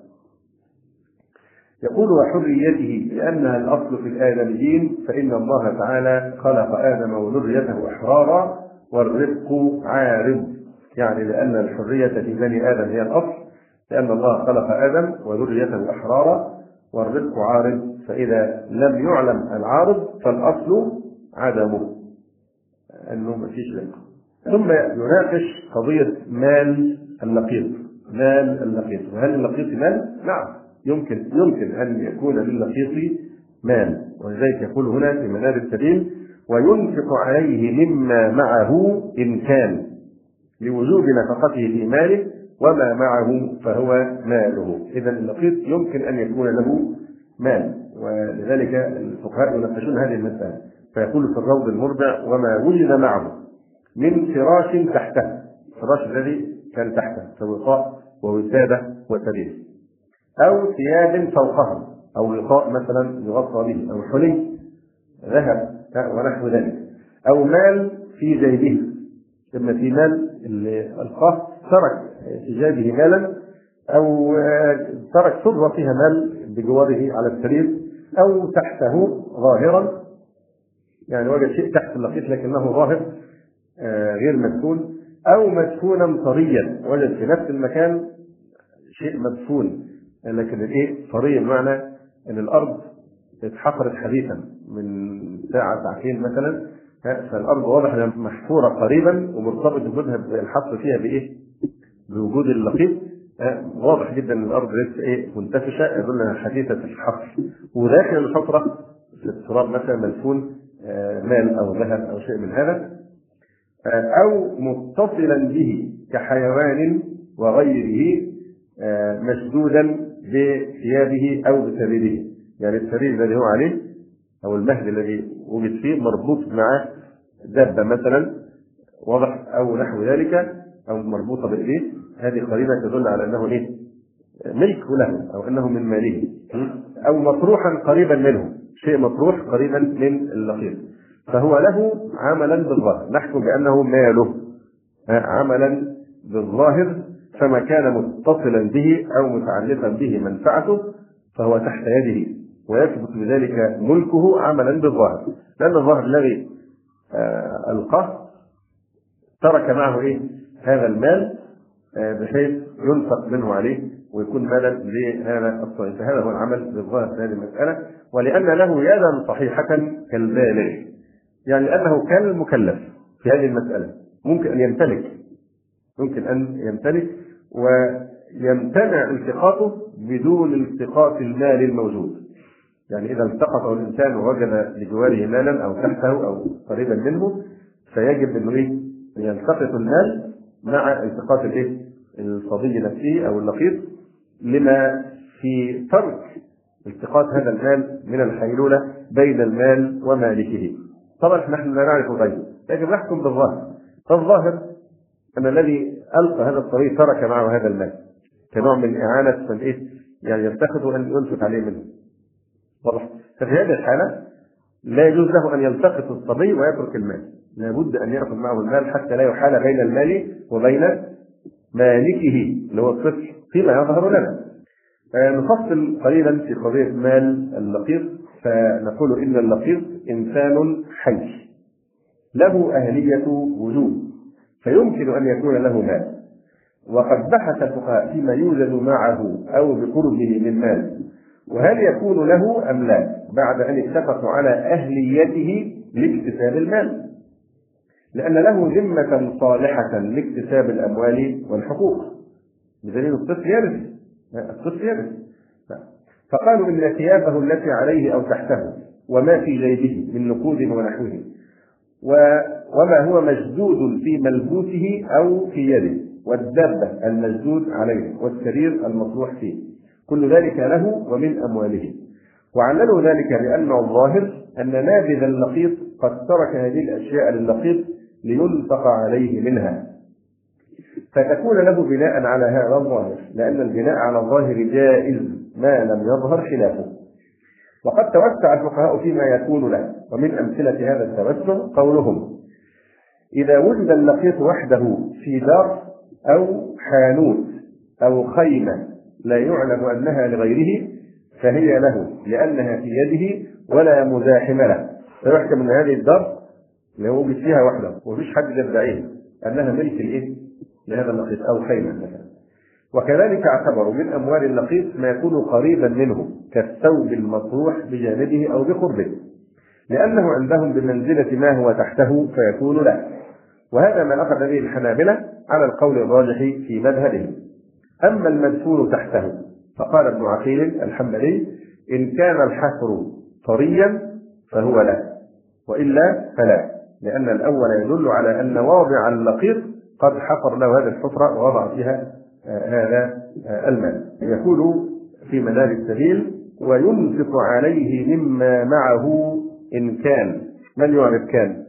يقول وحريته لأنها الأصل في الآدميين، فإن الله تعالى خلق آدم وذريته أحرارا، والرزق عارض، يعني لأن الحرية في بني آدم هي الأصل، لأن الله خلق آدم وذريته أحرارا، والرزق عارض، فإذا لم يعلم العارض فالأصل عدمه، أنه ما فيش رزق. ثم يناقش قضية مال اللقيط. مال اللقيط، وهل اللقيط مال؟ نعم، يمكن أن يكون للقيط مال، ولذلك يقول هنا في منار السبيل وينفق عليه مما معه إن كان، لوجوب نفقته في ماله، وما معه فهو ماله. إذا اللقيط يمكن أن يكون له مال، ولذلك الفقهاء يناقشون هذه المسألة، فيقول في الروض المربع وما وجد معه من فراش تحته، الفراش الذي كان تحته كوقاء ووسادة وسرير، أو ثياب فوقها، أو وقاء مثلا يغطى به، أو حلي ذهب ونحو ذلك، أو مال في جيبه، إما في مال القاه ترك في جيبه مالا، أو ترك صدرة فيها مال بجواره على السرير، أو تحته ظاهرا، يعني وجد شيء تحت اللقيط لكنه ظاهر غير مدفون، أو مدفونا طريا، وجد في نفس المكان شيء مدفون لكن طري، بمعنى أن الأرض اتحفرت حديثا من ساعة ساعتين مثلا، فالأرض واضح أنها محفورة قريبا ومرتبط بوجودها الحفر فيها بوجود اللقيط، واضح جدا ان الارض لسه منتفشه، يدل انها حديثه الحفر، وداخل الحفره في التراب مثلا مدفون مال او ذهب او شيء من هذا، او متصلا به كحيوان وغيره مشدودا بثيابه او بسريره، يعني السرير الذي هو عليه او المهد الذي وجد فيه مربوط مع دابه مثلا، واضح، او نحو ذلك، او مربوطه بايديه، هذه قرينه تدل على انه ملك له، او انه من ماله، او مطروحا قريبا منه، شيء مطروح قريبا من اللقيط، فهو له عملا بالظاهر، نحكم بانه ماله عملا بالظاهر، فما كان متصلا به او متعلقا به منفعته فهو تحت يده، ويثبت بذلك ملكه عملا بالظاهر، لأن الظاهر الذي ألقاه ترك معه هذا المال بحيث ينفق منه عليه ويكون مالا لهذا الصغير، فهذا هو العمل بالظاهر في هذه المسألة. ولأن له يدا صحيحة كالبالغ، يعني أنه كالمكلف في هذه المسألة، ممكن أن يمتلك ويمتنع التقاطه بدون التقاط المال الموجود. يعني إذا التقطه الإنسان ووجد لجواره مالا أو تحته أو قريبا منه فيجب أنه يلتقط المال مع التقاط الصبي نفسه أو اللقيط، لما في ترك التقاط هذا المال من الحيلولة بين المال ومالكه. طبعا نحن لا نعرف غيره، لكن نحكم بالظاهر. فالظاهر أن الذي ألقى هذا الصبي ترك معه هذا المال كنوع من إعانة من يعني يتخذ أن ينفق عليه منه. واضح؟ ففي هذه الحالة لا يجوز له أن يلتقط الصبي ويترك المال، لابد أن يأخذ معه المال حتى لا يحال بين المال وبين مالكه اللي هو الطفل فيما يظهر لنا. نفصل قليلا في قضية مال اللقيط، فنقول إن اللقيط إنسان حي له أهلية وجود، فيمكن أن يكون له مال. وقد بحث الفقهاء فيما يوجد معه أو بقربه من مال، وهل يكون له أم لا، بعد أن اتفقوا على أهليته لاكتساب المال، لأن له ذمة صالحة لاكتساب الأموال والحقوق، بدليل الطفل يرث. فقالوا إن ثيابه التي عليه أو تحته وما في جيبه من نقود ونحوه وما هو مشدود في ملبوسه أو في يده، والدابة المشدود عليه، والسرير المطروح فيه، كل ذلك له ومن أمواله. وعللوا ذلك لأن الظاهر أن نابذ اللقيط قد ترك هذه الأشياء للقيط لينفق عليه منها، فتكون له بناء على هذا الظاهر، لأن البناء على الظاهر جائز ما لم يظهر خلافه. وقد توسع الفقهاء فيما يكون له، ومن أمثلة هذا التوسع قولهم: إذا وجد اللقيط وحده في دار أو حانوت أو خيمة لا يعلم أنها لغيره فهي له لأنها في يده ولا مزاحم له، فيحكم أن هذه الدار اللي هو وجد فيها وحده ومفيش حد يدعيه أنها ملك لهذا اللقيط أو خيمة مثلا. وكذلك اعتبروا من أموال اللقيط ما يكون قريبا منه كالثوب المطروح بجانبه أو بقربه، لأنه عندهم بمنزلة ما هو تحته فيكون له. وهذا ما أخذ به الحنابلة على القول الراجح في مذهبهم. أما المدفون تحته فقال ابن عقيل الحنبلي: إن كان الحفر طريا فهو له، وإلا فلا، لأن الأول يدل على أن واضع اللقيط قد حفر له هذه الحفرة ووضع فيها هذا المال. يقول في منار السبيل: وينفق عليه مما معه إن كان. من يعرف كان؟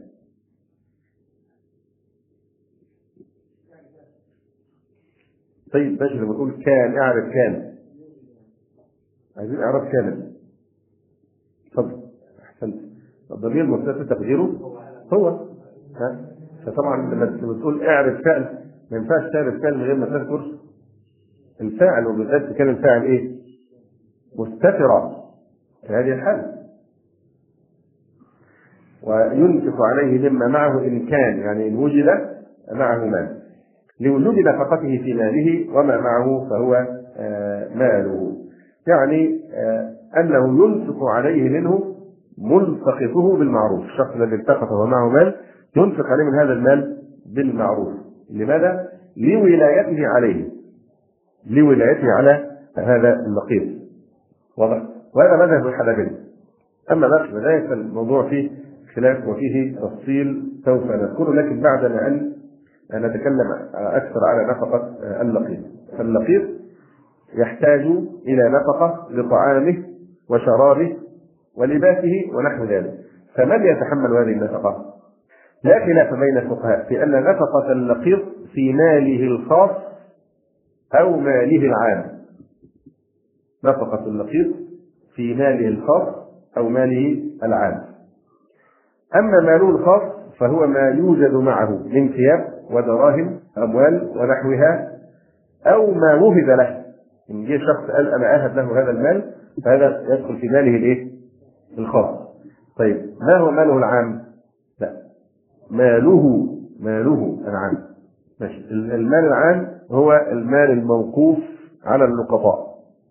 طيب باش لما نقول كان اعرف كان، عايزين اعرف كان. اتفضل. احسنت. الضمير المستتر تقديره هو. فطبعا لما تقول اعرف فعل ما ينفعش تعرف فعل من غير ما تذكر الفاعل، وبالذات كان الفاعل مستترا في هذه الحالة. وينفق عليه مما معه إن كان، يعني إن وجد معه مال، لوجود نفقته في ماله، وما معه فهو ماله، يعني أنه ينفق عليه منه ملتقطه بالمعروف. الشخص الذي التقط ومعه مال ينفق عليه من هذا المال بالمعروف. لماذا؟ لولايته عليه، لولايته على هذا اللقيط. واضح؟ وهذا مذهب الحنابلة. أما باقي المذاهب فالموضوع فيه خلاف وفيه تفصيل سوف نذكره، لكن بعد أن نتكلم أكثر على نفقة اللقيط. فاللقيط يحتاج إلى نفقة لطعامه وشرابه ولباسه ونحو ذلك، فمن يتحمل هذه النفقة؟ لا خلاف بين الفقهاء في أن نفقة اللقيط في ماله الخاص أو ماله العام. نفقة اللقيط في ماله الخاص أو ماله العام. أما ماله الخاص فهو ما يوجد معه من ثياب ودراهم أموال ونحوها، أو ما وهب له إن جه شخص قال أنا أهب له هذا المال فهذا يدخل في ماله الإيه؟ الخاص. طيب ما هو ماله العام؟ لا، ماله العام. ماشي. المال العام هو المال الموقوف على اللقطاء،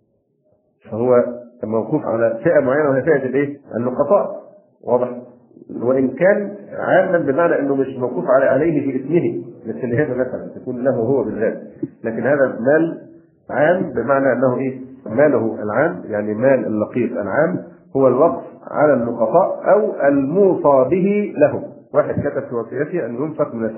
فهو موقوف على فئة معينة وهي فئة الإيه؟ اللقطاء. واضح؟ وإن كان عاما بمعنى أنه مش موقوف عليه في اسمه مثل هذا مثلا تكون له هو بالذات، لكن هذا مال عام بمعنى أنه إيه؟ ماله العام، يعني مال اللقيط العام هو الوقف على اللقطاء أو الموصى به له. واحد كتب في وصيته أن ينفق من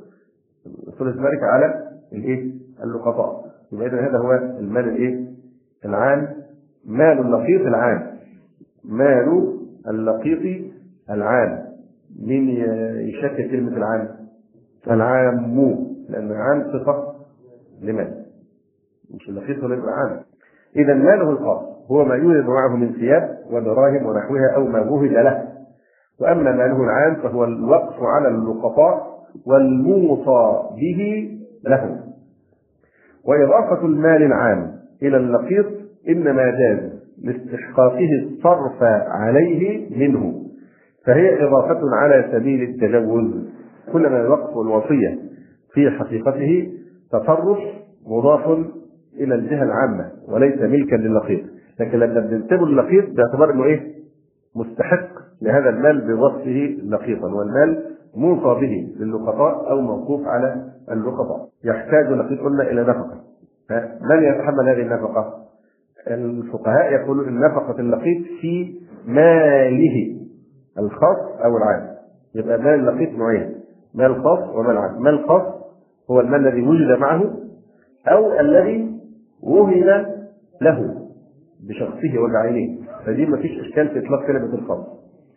ثلث ذلك على الإيه؟ اللقطاء. يبقى إذن هذا هو المال الإيه؟ العام، مال اللقيط العام، مال اللقيط العام. مين يشكل كلمة العام؟ العام، لأن العام صفة لمال، مش اللقيط ولا العام. إذا ماله الخاص هو ما يوجد معه من ثياب ودراهم ونحوها أو ما وهب له. وأما ماله العام فهو الوقف على اللقطاء والموصى به له. وإضافة المال العام إلى اللقيط إنما جاز لاستحقاقه الصرف عليه منه، فهي إضافة على سبيل التجوز. كلما الوقف والوصية في حقيقته تصرف مضاف إلى الجهة العامة وليس ملكا لللقيط، لكن لما بننسبه لللقيط باعتبار إنه إيه؟ مستحق لهذا المال بوصفه لقيطا، والمال موصى به للقطاء أو موقوف على اللقطاء. يحتاج اللقيط قلنا إلى نفقة. من يتحمل هذه النفقة؟ الفقهاء يقولون إن نفقة اللقيط في ماله الخاص أو العام. يبقى مال اللقيط نوعين، مال خاص ومال عام. مال خاص هو المال الذي وجد معه أو الذي وهب له بشخصه وبعينه، فدي ما فيش إشكال في إطلاق كلمة الخاص.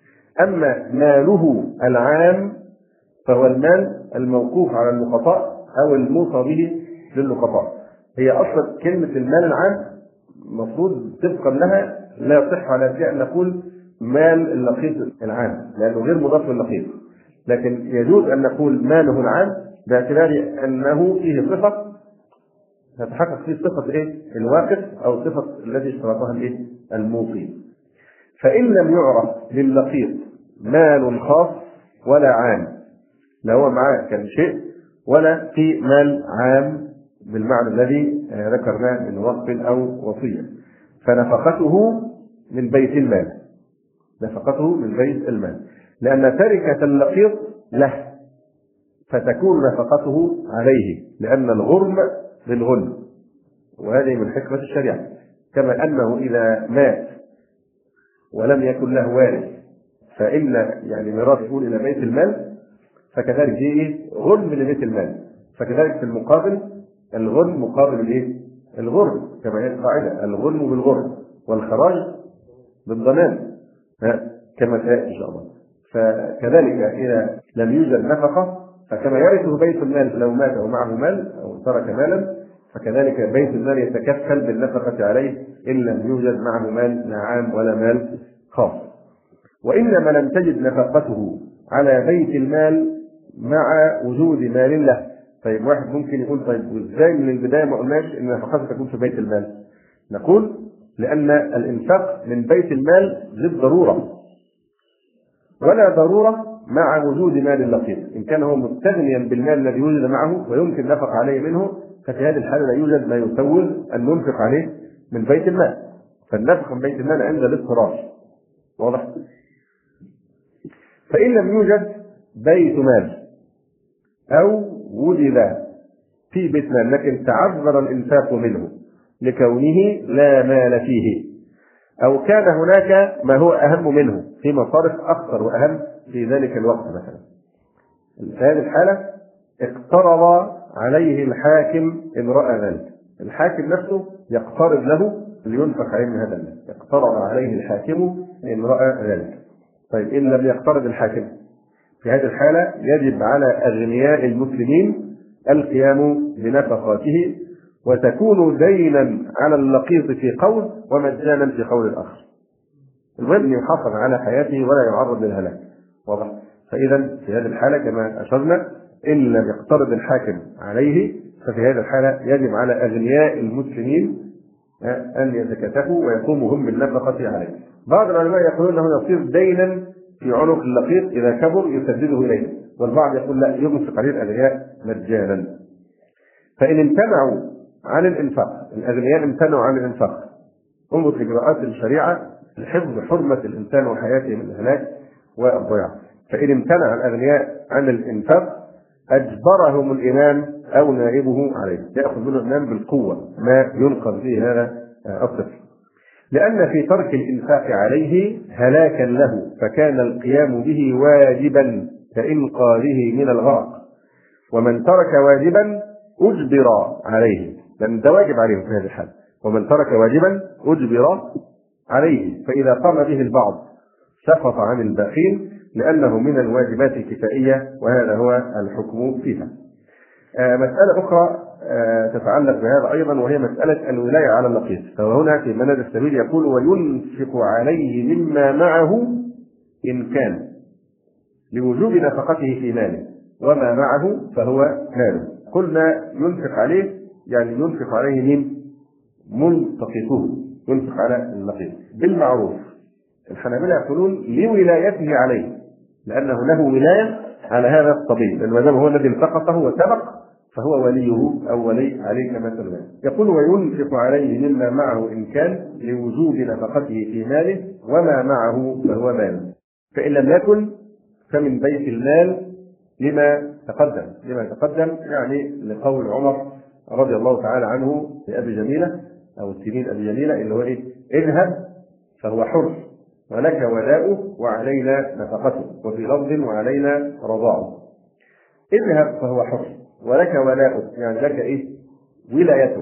أما ماله العام فهو المال الموقوف على اللقطاء أو الموصى به للقطاء. هي أصلا كلمة المال العام المفروض طبقا لها لا يصح على شيء أن نقول مال اللقيط العام لأنه غير مضاف لللقيط، لكن يجوز أن نقول ماله العام باعتبار أنه فيه صفة تتحقق فيه صفة إيه؟ الواقف أو صفة التي اشترطها الإيه؟ الموصي. فإن لم يعرف لللقيط مال خاص ولا عام، لا هو معاه كان شيء ولا في مال عام بالمعنى الذي ذكرناه من وقف أو وصية، فنفقته من بيت المال، نفقته من بيت المال، لأن تركة اللقيط له فتكون نفقته عليه، لأن الغرم بالغنم، وهذه من حكمة الشريعة. كما أنه إذا مات ولم يكن له وارث فإن يعني ميراث يقول إلى بيت المال، فكذلك دي غرم لبيت المال، فكذلك في المقابل الغرم مقابل الايه؟ الغرم، كما هي القاعدة الغرم بالغرم والخراج بالضمان كما سيأتي إن شاء الله. فكذلك إذا لم يوجد نفقة فكما يرثه بيت المال لو مات ومعه مال أو ترك مالا، فكذلك بيت المال يتكفل بالنفقة عليه إن لم يوجد معه مال لا عام ولا مال خاص. وإنما لم تجد نفقته على بيت المال مع وجود مال له. طيب واحد ممكن يقول طيب وازاي من البداية ما قلناش إن نفقته تكون في بيت المال؟ نقول لأن الإنفاق من بيت المال للضرورة، ولا ضرورة مع وجود مال اللقيط. إن كان هو مستغنيا بالمال الذي وجد معه ويمكن نفق عليه منه، ففي هذه الحالة لا يوجد ما يسوغ أن ننفق عليه من بيت المال، فالنفق من بيت المال عند الاضطرار. واضح؟ فإن لم يوجد بيت مال أو وجد في بيت مال لكن تعذر الإنفاق منه لكونه لا مال فيه، أو كان هناك ما هو أهم منه في مصارف أكثر وأهم في ذلك الوقت مثلا، في هذه الحالة اقترض عليه الحاكم إن رأى ذلك. الحاكم نفسه يقترض له لينفق عليه من هذا المال، اقترض عليه الحاكم إن رأى ذلك. طيب إن لم يقترض الحاكم في هذه الحالة يجب على أغنياء المسلمين القيام بنفقاته، وتكون دينا على اللقيط في قول ومجانا في قول الآخر. المهم يحافظ على حياته ولا يعرض للهلاك. واضح؟ فإذا في هذه الحالة كما أشرنا إن لم يقترض الحاكم عليه ففي هذه الحالة يجب على أغنياء المسلمين أن يتكاتفوا ويقوموا هم بالنفقة عليه. بعض العلماء يقولون أنه يصير دينا في عنق اللقيط إذا كبر يسدده إليه، والبعض يقول لا، ينفق عليه الأغنياء مجانا. فإن امتنعوا عن الإنفاق، الأغنياء امتنعوا عن الإنفاق، انظر إجراءات الشريعة لحفظ حرمة الإنسان وحياته من الهلاك والضياع. فإن امتنع الأغنياء عن الإنفاق أجبرهم الإمام أو نائبه عليه، يأخذ منه الإمام بالقوة ما ينقذ به هذا الطفل، لأن في ترك الإنفاق عليه هلاكا له، فكان القيام به واجبا كإنقاذه من الغرق. ومن ترك واجبا أجبر عليه، لأن ده واجب عليه في هذه الحال، ومن ترك واجبا أجبر عليه، فإذا قام به البعض سقط عن الباقين لأنه من الواجبات الكفائية، وهذا هو الحكم فيها. مسألة أخرى تتعلق بهذا أيضا، وهي مسألة الولاية على اللقيط. فهنا في منهج السبيل يقول وينفق عليه مما معه إن كان، لوجوب نفقته في ماله، وما معه فهو ماله. قلنا ينفق عليه يعني ينفق عليه من ملتقطه، ينفق على اللقيط بالمعروف. الحنابلة يقولون لولايته عليه، لأنه له ولاية على هذا الصبي، لأن ما دام هو الذي التقطه وسبق فهو وليه أو ولي عليه كما سمعنا. يقول وينفق عليه مما معه إن كان، لوجوب نفقته في ماله، وما معه فهو ماله. فإن لم يكن فمن بيت المال لما تقدم، يعني لقول عمر رضي الله تعالى عنه لأبي جميلة أو السنين أبي جميلة اللي هو إيه؟ اذهب فهو حر ولك ولاؤه وعلينا نفقته، وفي لفظ وعلينا رضاعه. اذهب فهو حر ولك ولاؤه، يعني لك إيه؟ ولايته،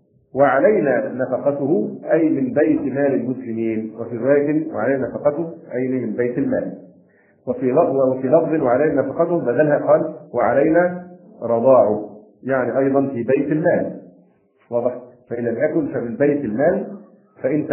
وعلينا نفقته أي من بيت مال المسلمين، وفي رواية وعلينا نفقته أي من بيت المال، وفي لفظ وعلينا نفقته بدلها قال وعلينا رضاعه، يعني أيضا في بيت المال. واضح؟ فإن لم يكن فمن بيت المال، فإن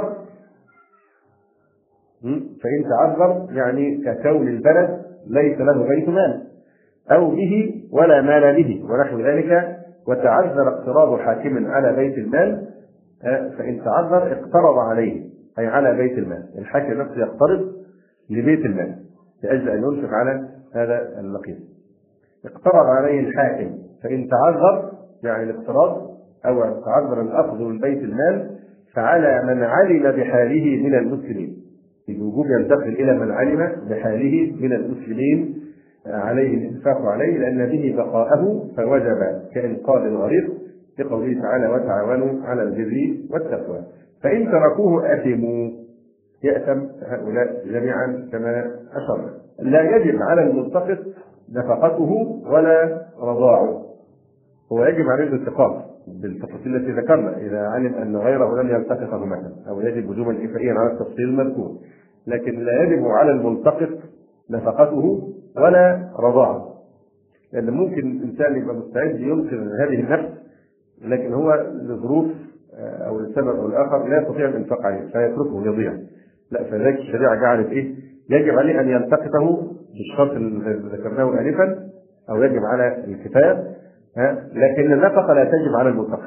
تعذر يعني ككون البلد ليس له بيت مال أو به ولا مال به ونحو ذلك، وتعذر اقتراض حاكم على بيت المال، فإن تعذر اقترض عليه أي على بيت المال، الحاكم نفسه يقترض لبيت المال لأجل أن ينفق على هذا اللقيط، اقترض عليه الحاكم. فإن تعذر يعني الاقتراض أو تعذر الأخذ من بيت المال، فعلى من علم بحاله من المسلمين، الوجوب ينتقل إلى من علم بحاله من المسلمين عليه الإنفاق عليه، لأن به بقاءه فوجب كإنقاذ الغريق، لقوله تعالى وتعاونوا على البر والتقوى. فإن تركوه أثموا، يأثم هؤلاء جميعا كما أشرنا. لا يجب على الملتقط نفقته ولا رضاعه، هو يجب عليه الالتقاط بالتفاصيل التي ذكرنا إذا علم أن غيره لم يلتقطه مثلا، أو يجب وجوبا كفائيا على التفصيل المذكور، لكن لا يجب على الملتقط نفقته ولا رضاعه، لأن ممكن الإنسان يبقى مستعد ينقذ هذه النفس، لكن هو لظروف أو لسبب أو الآخر لا يستطيع الإنفاق عليه فيتركه يضيع. لا، فذلك الشريعة جعلت إيه؟ يجب عليه أن يلتقطه بالشرط الذي ذكرناه آنفا، أو يجب على الكفاية، لكن النفقة لا تجب على الملتقط.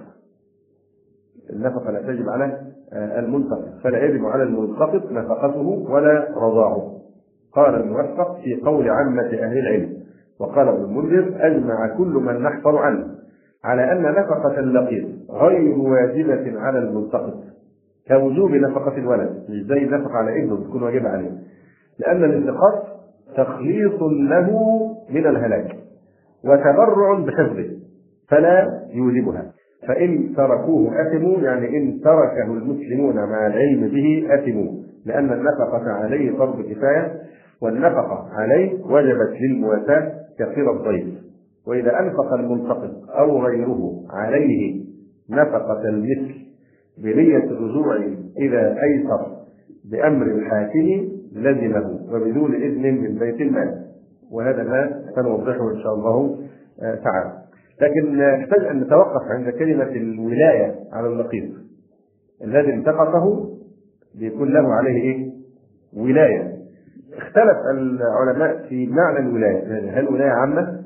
النفقة لا تجب على الملتقط، فلا يجب على الملتقط نفقته ولا رضاعه. قال الموفق في قول عامة أهل العلم، وقال ابن المنذر أجمع كل من نحفظ عنه على أن نفقة اللقيط غير واجبة على الملتقط كوجوب نفقة الولد، مش زي النفقة على ابنه بتكون واجبة عليه، لأن الالتقاط تخليص له من الهلاك وتبرع بحفظه فلا يوجبها. فإن تركوه أثموا، يعني إن تركه المسلمون مع العلم به أثموا، لأن النفقة عليه فرض كفاية، والنفقة عليه وجبت للمواساة كثير الضيف. وإذا أنفق الملتقط أو غيره عليه نفقة المثل بنية الرجوع إذا أيسر بأمر الحاكم لزمه وبدون إذن من بيت المال، وهذا ما سنوضحه إن شاء الله تعالى. لكن نحتاج أن نتوقف عند كلمة الولاية على اللقيط. الذي التقطه بيكون له عليه إيه؟ ولاية. اختلف العلماء في معنى الولاية، يعني هل ولاية عامة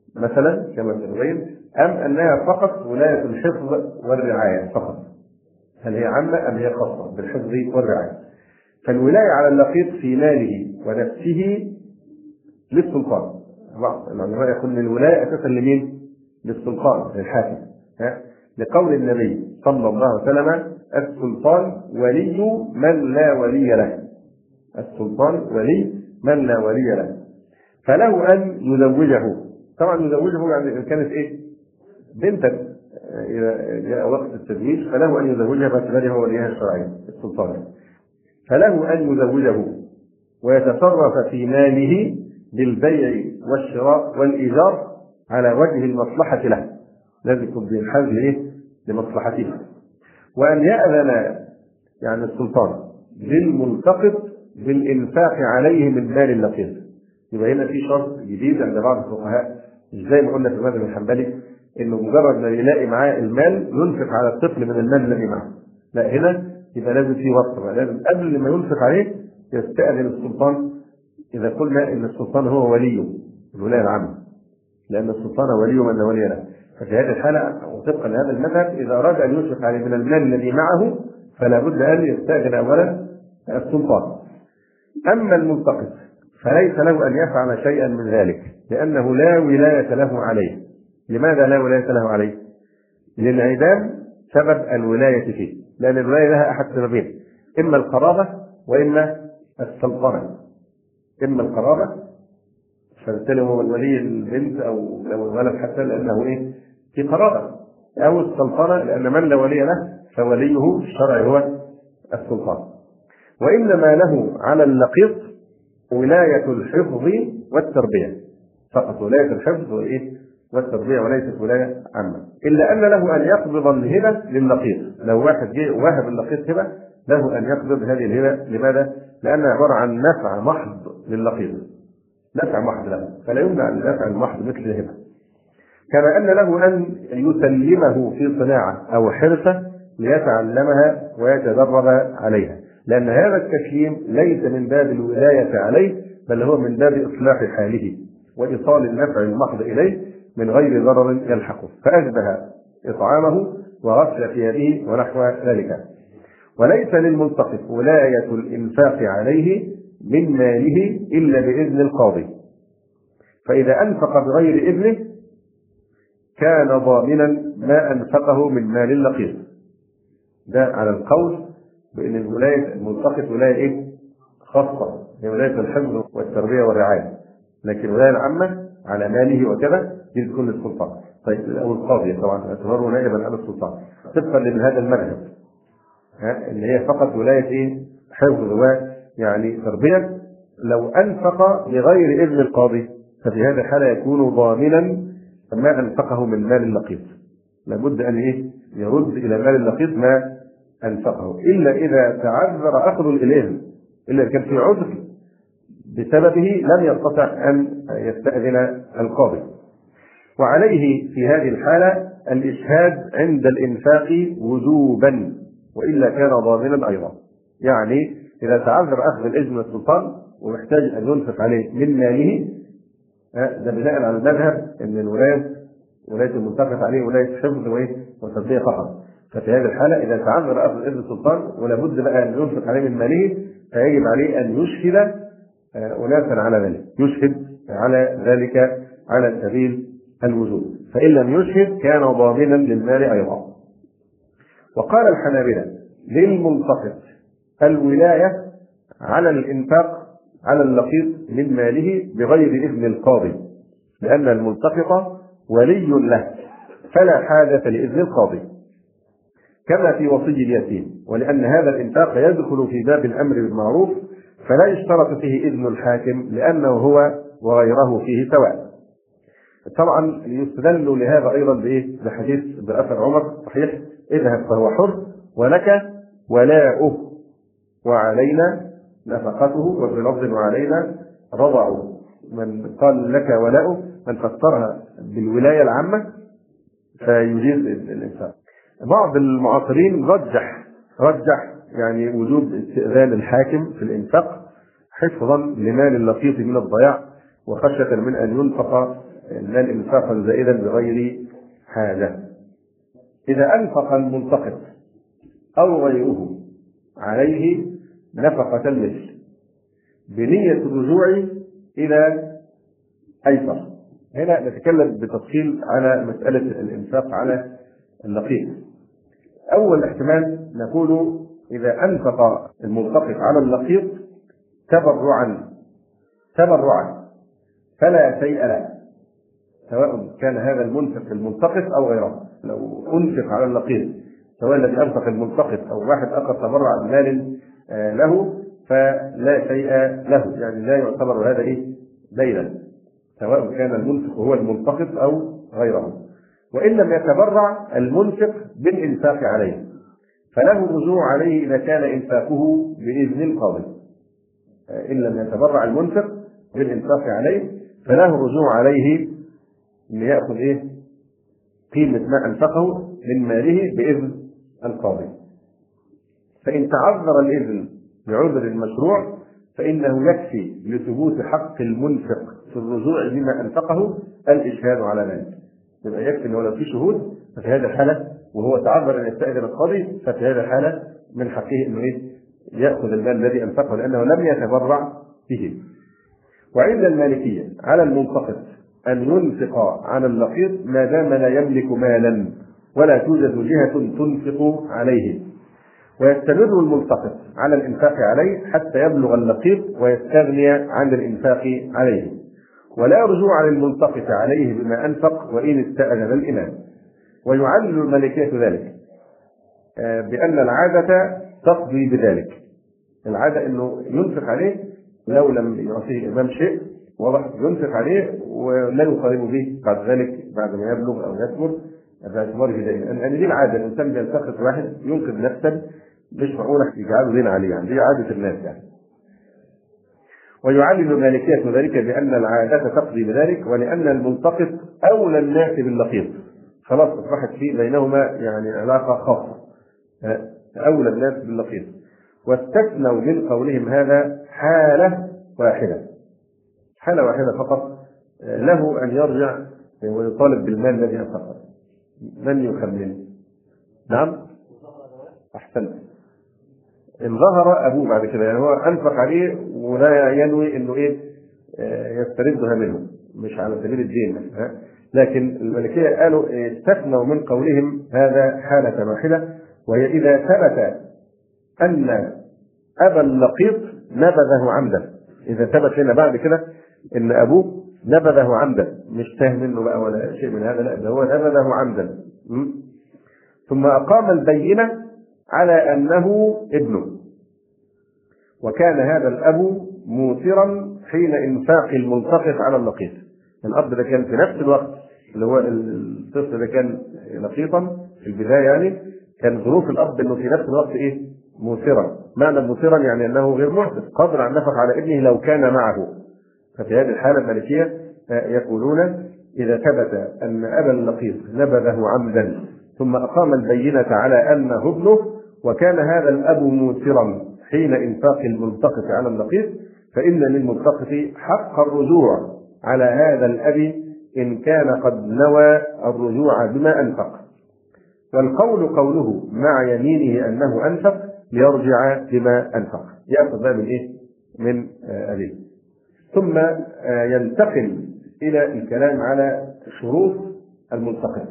مثلا كما سنبين، أم أنها فقط ولاية الحفظ والرعاية فقط؟ هل هي عامة أم هي خاصة بالحفظ والرعاية؟ فالولاية على اللقيط في ماله ونفسه للسلطان. بعض العلماء يقول ان الولاية اساسا لمين؟ للسلطان، للحاكم. لقول النبي صلى الله عليه وسلم: السلطان ولي من لا ولي له. السلطان ولي من لا ولي له، فله ان يزوجه. طبعا يزوجه يعني ان كانت ايه؟ بنتا، اذا جاء وقت التزويج فله ان يزوجها باعتباره هو وليها الشرعي السلطان. فله ان يزوجه ويتصرف في ماله بالبيع والشراء والإيجار على وجه المصلحة له، لازم يكون بينحاز لمصلحته. وأن يأذن يعني السلطان للملتقط بالإنفاق عليه من مال اللقيط. يبقى هنا في شرط جديد عند بعض الفقهاء، مش زي ما قلنا في المذهب الحنبلي انه مجرد ما يلاقي معاه المال ينفق على الطفل من المال الذي معه. لا، هنا يبقى لازم في وقت، لازم قبل ما ينفق عليه يستأذن السلطان. إذا قلنا إن السلطان هو وليه الولاية العامة، لأن السلطان ولي من لا ولي له، ففي هذه الحالة وطبقا لهذا المذهب إذا أراد أن ينفق عليه من المال الذي معه فلا بد أن يستأذن أولا السلطان. أما الملتقط فليس له أن يفعل شيئا من ذلك، لأنه لا ولاية له عليه. لماذا لا ولاية له عليه؟ لانعدام سبب الولاية فيه، لأن الولاية لها أحد سببين: إما القرابة وإما السلطنة. إما القرابة فبالتالي هو الولي البنت أو لو الولد حتى لأنه في قرابة، أو السلطنة لأن من لا ولي له فوليه الشرعي هو السلطان. وإنما له على اللقيط ولاية الحفظ والتربية فقط، ولاية الحفظ والتربية، وليست ولاية عامة. إلا أن له أن يقبض الهبة لللقيط. لو واحد جه وهب اللقيط هبة له أن يقبض هذه الهبة. لماذا؟ لأنها عبارة عن نفع محض لللقيط، نفع محض له، فلا يمنع النفع المحض مثل الهبة. كما أن له أن يسلمه في صناعة أو حرفة ليتعلمها ويتدرب عليها، لأن هذا التسليم ليس من باب الولاية عليه، بل هو من باب إصلاح حاله وإيصال النفع المحض إليه من غير ضرر يلحقه، فأشبه إطعامه وغسل ثيابه ونحو ذلك. وليس للملتقط ولاية الإنفاق عليه من ماله إلا بإذن القاضي، فإذا أنفق بغير إذنه كان ضامنا ما أنفقه من مال اللقيط. ده على القول بأن الولاية الملتقط ولاية خاصة، هي ولاية الحفظ والتربية والرعاية، لكن الولاية العامة على ماله وكذا دي تكون للسلطان. طيب، أو القاضي طبعا اعتباره نائبا عن السلطان طبقا لهذا المذهب، ان هي فقط ولاية حفظ ويعني تربية. لو أنفق بغير إذن القاضي ففي هذه الحالة يكون ضامنا ما أنفقه من مال اللقيط، لابد أن يرد إلى مال اللقيط ما أنفقه، إلا إذا تعذر أخذ الإذن، إلا إذا كان في عذر بسببه لم يستطع أن يستأذن القاضي. وعليه في هذه الحالة الإشهاد عند الإنفاق وجوبا، وإلا كان ضامنا أيضا. يعني إذا تعذر أخذ الإذن من السلطان ومحتاج أن ينفق عليه من ماله، ده بناء على المذهب أن ولاية المنفق عليه ولاية حفظ وتربية فقط. ففي هذه الحالة إذا تعذر أخذ إذن السلطان ولابد بقى أن ينفق عليه من ماله، فيجب عليه أن يشهد أناسا على ذلك، يشهد على ذلك على سبيل الوجوب، فإن لم يشهد كان ضامنا للمال أيضا. وقال الحنابلة: للملتقط الولاية على الإنفاق على اللقيط من ماله بغير إذن القاضي، لأن الملتقط ولي له فلا حاجة لإذن القاضي، كما في وصي اليتيم، ولأن هذا الإنفاق يدخل في باب الأمر بالمعروف فلا يشترط فيه إذن الحاكم، لأنه هو وغيره فيه سواء. طبعا يستدل لهذا أيضا بحديث بأثر عمر صحيح: اذهب فهو حر ولك ولاؤه وعلينا نفقته، وفي لفظ وعلينا رضعه. من قال لك ولاؤه من فسرها بالولاية العامة فيجيز الإنفاق. بعض المعاصرين رجح يعني وجوب استئذان الحاكم في الإنفاق حفظا لمال اللقيط من الضياع، وخشية من أن ينفق المال إنفاقا زائدا بغير حاجة. إذا أنفق الملتقط أو غيره عليه نفقة المثل بنية الرجوع إلى أيسر. هنا نتكلم بتفصيل على مسألة الإنفاق على اللقيط. أول احتمال نقول إذا أنفق الملتقط على اللقيط تبرعا فلا شيء له، سواء كان هذا المنفق الملتقط أو غيره. لو أنفق على اللقيط سواء الذي أنفق الملتقط أو واحد آخر تبرع بمال له فلا شيء له، يعني لا يعتبر هذا دينا، سواء كان المنفق هو الملتقط أو غيره. وإن لم يتبرع المنفق بالإنفاق عليه فله الرجوع عليه إذا كان إنفاقه بإذن القاضي. إن لم يتبرع المنفق بالإنفاق عليه فله الرجوع عليه ليأخذ قيمة ما أنفقه من ماله بإذن القاضي. فإن تعذر الإذن بعذر المشروع فإنه يكفي لثبوت حق المنفق في الرجوع بما أنفقه الإشهاد على ذلك. يبقى يكفي أنه لو في شهود ففي هذه الحالة وهو تعذر أن يستأذن القاضي ففي هذه الحالة من حقه أنه يأخذ المال الذي أنفقه لأنه لم يتبرع به. وعند المالكية على الملتقط أن ينفق على اللقيط ما دام لا يملك مالا ولا توجد جهة تنفق عليه، ويستمر الملتقط على الإنفاق عليه حتى يبلغ اللقيط ويستغني عن الإنفاق عليه، ولا رجوع للملتقط عليه بما أنفق وإن استأذن الإمام. ويعلل المالكية ذلك بأن العادة تقضي بذلك. العادة أنه ينفق عليه لو لم يعطيه الإمام شيء ينفق عليه ولا يقارب به بعد ذلك بعد ما يبلغ أو يكبر باعتباره دين. لأن دي العادة، الإنسان بيلتقط واحد ينقذ نفسا مش معقول يجعله دين عليه، يعني دي عادة الناس يعني. ويعلل المالكية ذلك بأن العادة تقضي بذلك ولأن الملتقط أولى الناس باللقيط، خلاص أصبحت في بينهما يعني علاقة خاصة، أولى الناس باللقيط. واستثنوا من قولهم هذا حالة واحدة فقط له أن يرجع ويطالب بالمال الذي أنفقه. من يخمن؟ نعم أحسنت. إن ظهر أبوه بعد كده، يعني هو أنفق عليه ولا ينوي إنه يستردها منه، مش على سبيل الدين، لكن الملكية قالوا استثنوا من قولهم هذا حالة واحدة، وهي إذا ثبت أن أبا اللقيط نبذه عمدا. إذا ثبت لنا بعد كده إن أبوه نبذه عمدا، مش فاهم منه بقى ولا شيء من هذا، لا ده هو نبذه عمدا، ثم أقام البينة على أنه ابنه، وكان هذا الأب موثرا حين إنفاق الملتقط على اللقيط. الأب ده كان في نفس الوقت اللي هو الطفل ده كان لقيطا في البداية، يعني كان ظروف الأب إنه في نفس الوقت موثرا. معنى موثرا يعني أنه غير محدث قادر على النفق على ابنه لو كان معه. ففي هذه الحالة المالكية يقولون إذا ثبت أن أبا اللقيط نبذه عمدا ثم أقام البينة على أنه ابنه وكان هذا الأب موثرا حين إنفاق الملتقط على اللقيط فإن للملتقط حق الرجوع على هذا الأب إن كان قد نوى الرجوع بما أنفق. والقول قوله مع يمينه أنه أنفق ليرجع بما أنفق، يأخذ من من أبيه. ثم ينتقل إلى الكلام على شروط الملتقط.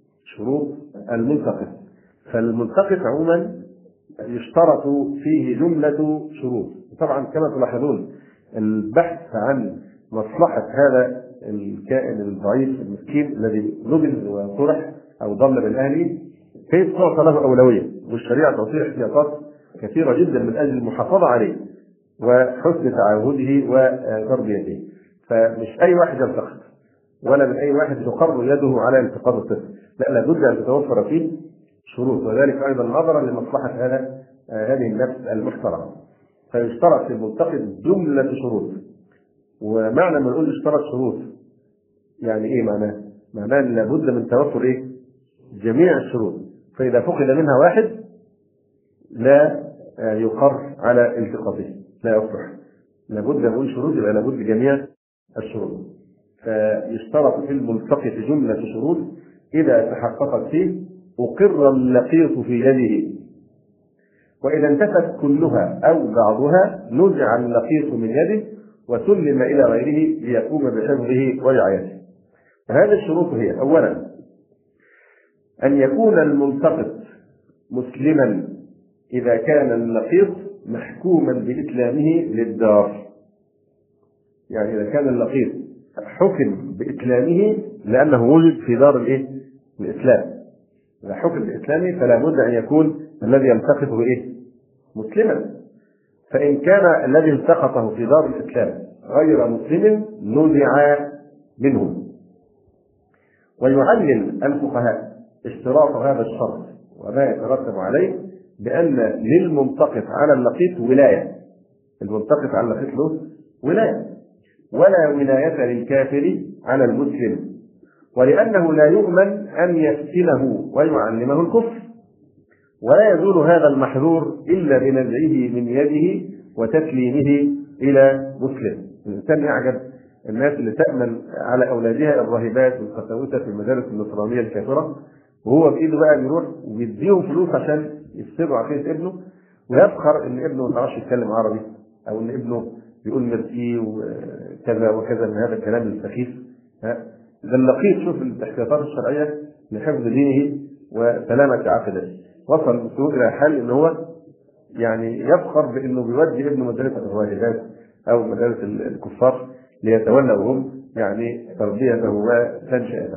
فالملتقط عموما يشترط فيه جملة شروط. طبعا كما تلاحظون البحث عن مصلحة هذا الكائن الضعيف المسكين الذي نبذ وطرح أو ضل بالأهل كيف تعطى له أولوية، والشريعة تعطيه احتياطات كثيرة جدا من أجل المحافظة عليه وحسن تعهده وتربيته. فمش أي واحد يلتقط ولا من أي واحد تقر يده على التقاط الطفل، لا، لابد أن تتوفر فيه شروط، وذلك أيضا نظرا لمصلحة هذه النفس المحترمة. فيشترط في الملتقط جملة شروط. ومعنى ما نقول اشترط شروط يعني إيه معناه؟ معناه أن لابد من توفر جميع الشروط، فإذا فقد منها واحد لا يقر على التقاطه، لا يصلح. لابد نقول شروط يبقى لابد جميع الشروط. فيشترط في الملتقط جملة شروط إذا تحققت فيه أقر اللقيط في يده وإذا انتفت كلها أو بعضها نزع اللقيط من يده وسلم إلى غيره ليقوم بحفظه ورعايته. فهذه الشروط هي: أولا أن يكون الملتقط مسلما إذا كان اللقيط محكوما بإسلامه للدار. يعني إذا كان اللقيط حكم بإسلامه لأنه وجد في دار الإسلام، إذا حكم بإسلامه فلا بد أن يكون الذي يلتقطه مسلما. فإن كان الذي التقطه في دار الإسلام غير مسلم نزع منه. ويعلل الفقهاء اشتراط هذا الشرط وما يترتب عليه بأن للملتقط على اللقيط ولاية. الملتقط على اللقيط له ولاية، ولا ولاية للكافر على المسلم، ولأنه لا يؤمن أن يفتنه ويعلمه الكفر. ولا يزول هذا المحذور إلا بنزعه من يده وتسليمه إلى مسلم. الإنسان يعجب الناس اللي تأمن على أولادها الراهبات والفتاوتة في المدارس النصرانية الكافرة، وهو بإيده بقى يروح ويديهم فلوس عشان يفسدوا عقيدة ابنه، ويفخر إن ابنه ما يعرفش يتكلم عربي، أو إن ابنه بيقول ميرسي وكذا وكذا من هذا الكلام السخيف. ده اللقيط شوف الاحتياطات الشرعية لحفظ دينه وسلامة عقيدته. وصل المسلمون إلى حال إن هو يعني يفخر بأنه بيودي ابنه مدارس الراهبات أو مدارس الكفار ليتولوا هم يعني تربيته وتنشئته.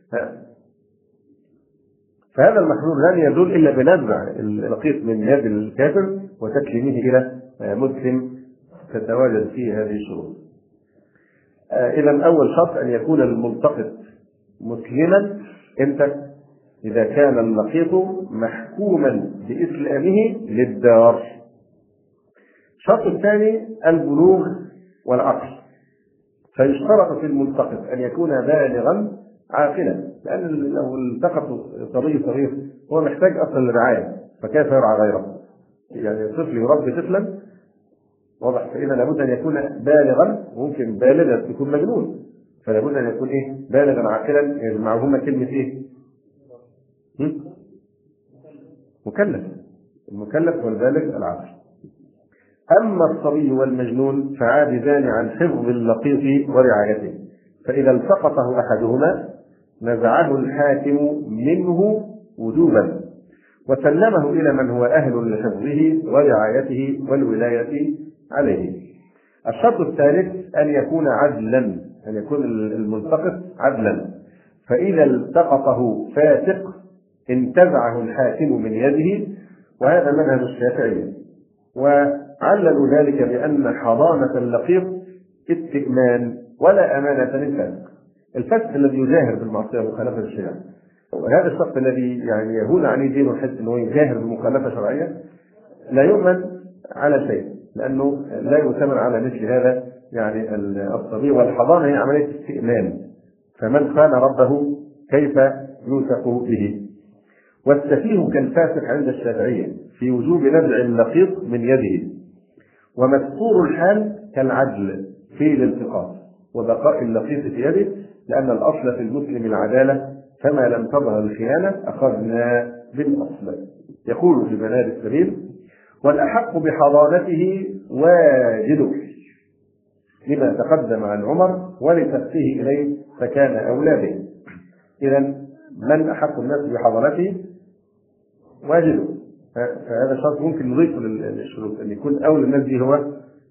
فهذا المحذور لن يزول إلا بنزع اللقيط من يد الكافر وتسليمه إلى مسلم تتواجد فيه هذه الشروط. إذا أول شرط أن يكون الملتقط مسلما إذا كان اللقيط محكوما بإسلامه للدار. الشرط الثاني البلوغ والعقل. فيشترط في الملتقط أن يكون بالغا عاقلا، لأن لو التقط صبي صغير هو محتاج أصلا لرعاية، فكيف يرعى غيره؟ يعني الطفل يربي طفلا واضح، فإذا لابد أن يكون بالغا، ممكن بالغا يكون مجنون، فلابد أن يكون بالغا عاقلا. يجمعهما كلمة مكلف. المكلف والبالغ العاقل. أما الصبي والمجنون فعاجزان عن حفظ اللقيط ورعايته، فإذا التقطه أحدهما نزعه الحاكم منه وجوبا وسلمه إلى من هو أهل لحفظه ورعايته والولاية عليه. الشرط الثالث أن يكون عدلا، أن يكون الملتقط عدلا، فإذا التقطه فاسق انتزعه الحاكم من يده، وهذا منهج الشافعية. وعللوا ذلك بأن حضانة اللقيط استئمان ولا أمانة للفاسق. الفاسق الذي يجاهر بالمعصية مخالفة الشريعة، وهذا الشخص الذي يعني يهون عليه دينه حيث أنه يجاهر بمخالفة شرعية لا يؤمن على شيء، لأنه لا يؤتمن على مثل هذا يعني الصبي. والحضانة هي عملية استئمان، فمن خان ربه كيف يوثق به. والسفيه كالفاسق عند الشافعية في وجوب نزع اللقيط من يده. ومستور الحال كالعدل في الالتقاط وبقاء اللقيط في يده، لأن الأصل في المسلم العدالة، فما لم تظهر الخيانة أخذنا بالأصل. يقول في منار السبيل: والأحق بحضانته واجده، لما تقدم عن عمر ولتفسيه إليه فكان أولى به. إذا من أحق الناس بحضانته واجده، فهذا شرط ممكن نضيفه للشروط، أن يكون أولى الناس به هو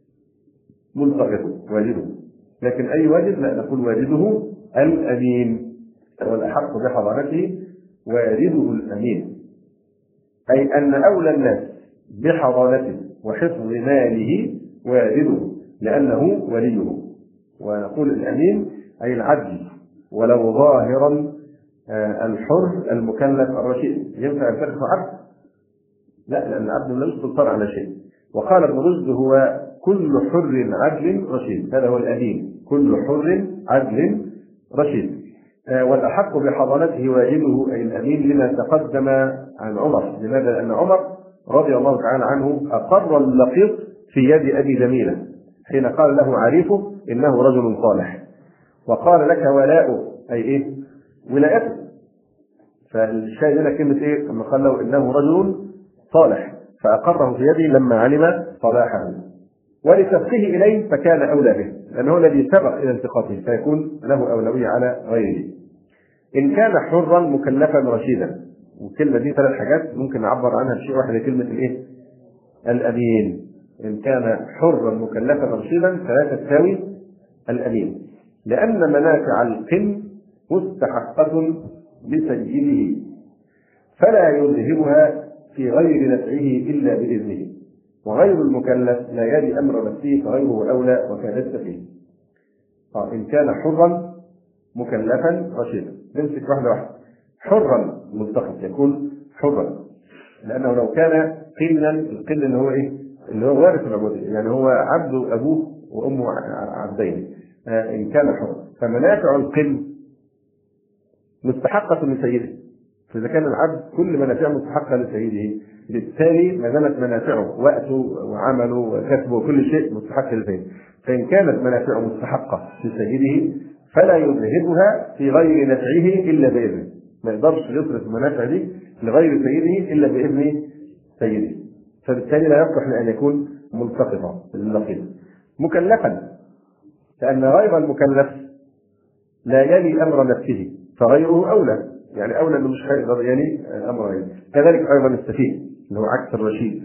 ملتقط واجده. لكن أي واجد لا، نقول واجده الأمين، والأحق بحضانته واجده الأمين، أي أن أولى الناس بحضانته وحفظ ماله واجده لأنه وليه. ونقول الأمين أي العدل، ولو ظاهرا الحر المكلف الرشيد. ينفع الفرق عبد؟ لا، لأن العبد لا سلطان على شيء. وقال ابن رشد: هو كل حر عدل رشيد. هذا هو الأمين، كل حر عدل رشيد. والأحق بحضانته واجبه أي الأمين لما تقدم عن عمر. لماذا؟ لأن عمر رضي الله تعالى عنه أقر اللقيط في يد أبي جميلة حين قال له عريفه إنه رجل صالح، وقال لك ولاؤه أي ولايته. فالشاهد هنا كلمة كما قال له إنه رجل صالح، فأقره في يده لما علم صلاحه، ولسبقه إليه فكان أولى به، لأنه الذي سبق إلى التقاطه فيكون له أولوية على غيره. إن كان حرا مكلفا رشيدا، والكلمة دي 3 حاجات ممكن نعبر عنها بشيء واحد، كلمة الإيه؟ الأمين. إن كان حرا مكلفا رشيدا فلا تساوي الأمين، لأن منافع القن مستحقة لسيده فلا يذهبها في غير نفعه إلا بإذنه، وغير المكلف لا يلي أمر نفسه فغيره أولى وكان فيه. إن كان حرا مكلفا رشيدا، نمسك واحدة. حرا ملتقط يكون حرا، لأنه لو كان قنا، القن اللي هو إيه؟ اللي هو وارث العبودية، يعني هو عبد أبوه وأمه عبدين. إن كان حرا فمنافع القن مستحقة لسيده، فإذا كان العبد كل منافعه مستحقة لسيده، بالتالي ما دامت منافعه وقته وعمله وكسبه وكل شيء مستحق لسيده، فإن كانت منافعه مستحقة لسيده فلا يذهبها في غير نفعه إلا بإذنه، ما يقدرش يصرف المنافع دي لغير سيده إلا بإذن سيده، فبالتالي لا يصلح لأن يكون ملتقطا باللقيط. مكلفا، لأن غير المكلف لا يلي أمر نفسه فغيره أولى، يعني أولى أنه مش هيقدر يلي أمر غيره. كذلك أيضا السفيه اللي هو عكس الرشيد،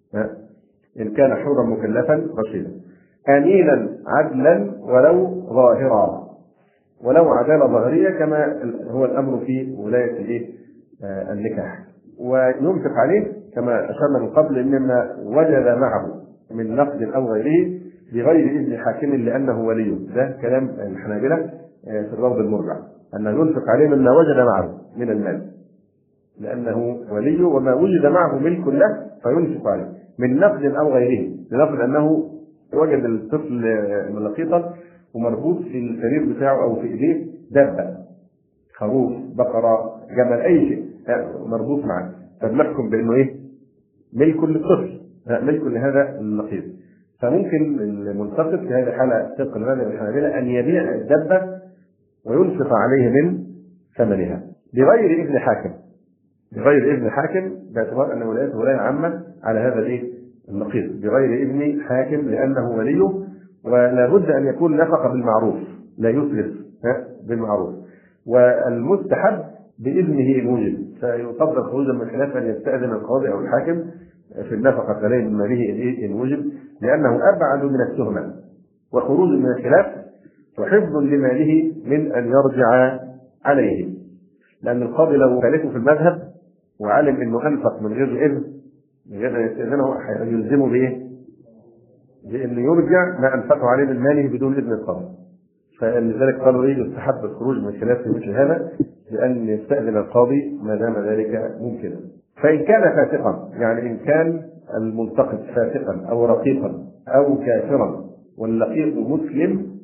إن كان حرا مكلفا رشيدا. أمينا عدلا ولو ظاهرا، ولو عدالة ظاهرية كما هو الأمر في ولاية النكاح. وينفق عليه كما أشرنا من قبل إنما وجد معه من نقد أو غيره بغير إذن حاكم لأنه ولي. ده كلام الحنابلة في الروض المرجع، أنه ينفق عليه مما وجد معه من المال لأنه ولي، وما وجد معه ملك له فينفق عليه من نقد أو غيره. لنفرض أنه وجد الطفل ملقيطا ومربوط في السرير بتاعه أو في إيديه دابة، خروف، بقرة، جمل، أي شيء مربوط معه، فبنحكم بأنه إيه؟ ملك للطفل، ملك لهذا اللقيط. فممكن الملتقط في هذه الحالة طبقا لمذهب الحنابلة أن يبيع الدابة وينفق عليه من ثمنها بغير إذن حاكم، بغير إذن حاكم، باعتبار أن ولايته ولاية عامة على هذا الإيه؟ اللقيط، بغير إذن حاكم لأنه وليه، ولا بد أن يكون نفق بالمعروف، لا يسرف بالمعروف. والمستحب بإذنه إن وجد، فيفضل خروجا من خلاف أن يستأذن القاضي أو الحاكم في النفقة عليه من ماله إن وجد، لأنه أبعد من التهمة وخروج من الخلاف وحفظ لماله من أن يرجع عليه. لأن القاضي لو خالفه في المذهب وعلم أنه أنفق من غير إذن، من غير أن يستأذنه، يلزمه بإيه؟ بأن يرجع ما أنفقه عليه من ماله بدون إذن القاضي. فلذلك قالوا ليه يستحب الخروج من خلاف في مثل هذا بأن يستأذن القاضي ما دام ذلك ممكنا. فإن كان فاسقا، يعني إن كان الملتقط فاسقا أو رقيقا أو كافرا واللقيط مسلم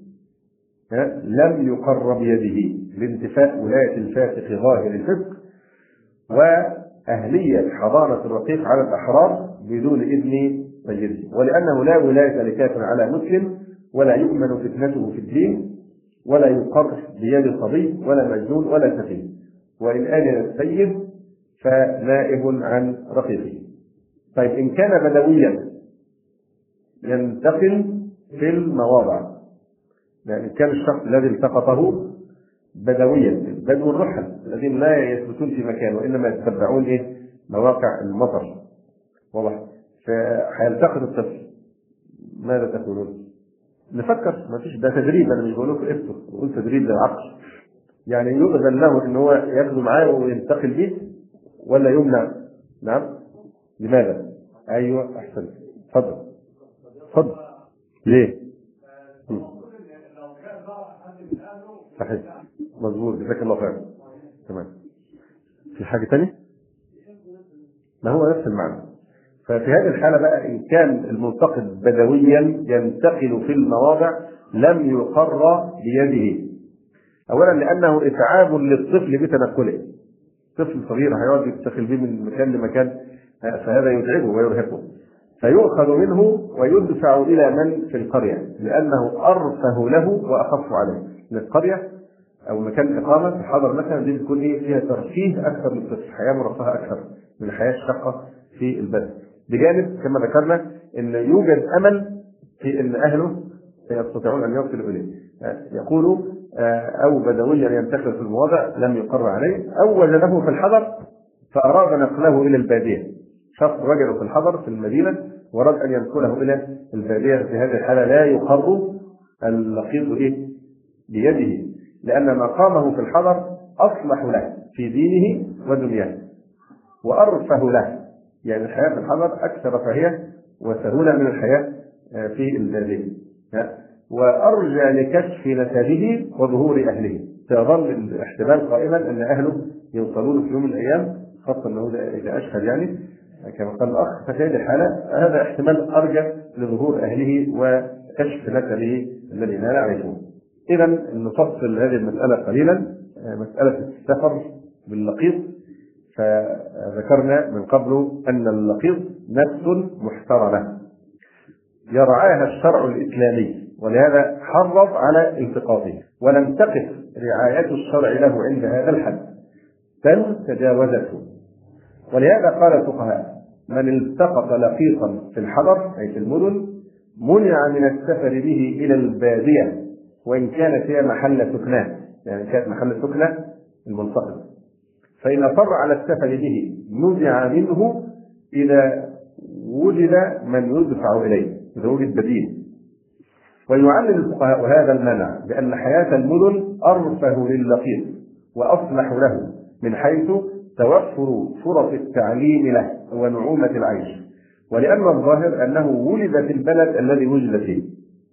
لم يقر بيده لانتفاء ولاية الفاسق ظاهر الفسق وأهلية حضانة الرقيق على الأحرار بدون إذن سيده، ولأنه لا ولاية لكافر على مسلم ولا يؤمن فتنته في الدين ولا يقر بيد صبي ولا مجنون ولا سفيه، وإن آمن السيد فنائب عن رقيقه. طيب إن كان بدويا ينتقل في المواضع، يعني كان الشخص الذي التقطه بدويا، بدو الرحل الذين لا يثبتون في مكان وإنما يتبعون إيه؟ مواقع المطر، واضح؟ فهيلتقط الطفل، ماذا تقولون؟ نفكر، ما فيش، ده تدريب، أنا مش بقول لكم افتوا، بقول تدريب للعقل. يعني يؤذن له إن هو ياخده معاه وينتقل به ولا يمنع؟ نعم. لماذا؟ أيوه أحسن، اتفضل اتفضل. ليه؟ صحيح، مظبوط، جزاك الله خير. تمام. في حاجة تانية؟ ما هو نفس المعنى. ففي هذه الحالة بقى إن كان الملتقط بدويا ينتقل في المواضع لم يقر بيده، أولا لأنه إتعاب للطفل بتنقله، طفل صغير هيقعد ينتقل به من مكان لمكان، فهذا يتعبه ويرهقه، فيؤخذ منه ويدفع إلى من في القرية لأنه أرفه له وأخف عليه. من القرية أو مكان إقامة في الحضر مثلا دي بتكون إيه؟ فيها ترفيه أكثر للطفل، حياة مرفهة أكثر من الحياة الشاقة في البلد، بجانب كما ذكرنا ان يوجد امل في ان اهله يستطيعون ان يصلوا اليه. يقول او بدويا ينتقل في المواضع لم يقر عليه، او وجده في الحضر فاراد نقله الى الباديه. شخص وجده في الحضر في المدينه واراد ان ينقله الى الباديه، في هذه الحاله لا يقر اللقيط بيده، لان مقامه في الحضر اصلح له في دينه ودنياه وارفه له. يعني الحياه في الحضر اكثر رفاهيه وسهوله من الحياه في الباديه، وارجى لكشف نسبه وظهور اهله. سيظل الاحتمال قائما ان اهله يوصلون في يوم من الايام، خاصه انه اذا اشهد يعني كما قال الاخ، ففي هذه الحاله هذا احتمال ارجى لظهور اهله وكشف نسبه الذي لا نعرفه. اذا نفصل هذه المساله قليلا، مساله السفر باللقيط. فذكرنا من قبل ان اللقيط نفس محترمه يرعاها الشرع الاسلامي، ولهذا حرض على التقاطه، ولم تقف رعايه الشرع له عند هذا الحد بل تجاوزته. ولهذا قال الفقهاء: من التقط لقيطا في الحضر أي في المدن منع من السفر به إلى البادية وإن كانت هي محل سكناه، يعني كانت محل سكنه الملتقط، فإن أصر على السفر به نزع منه إذا وجد من يدفع إليه، إذا وجد بديل. ويعلل الفقهاء هذا المنع بأن حياة المدن أرفه لللقيط وأصلح له من حيث توفر فرص التعليم له ونعومة العيش، ولأن الظاهر أنه ولد في البلد الذي وجد فيه،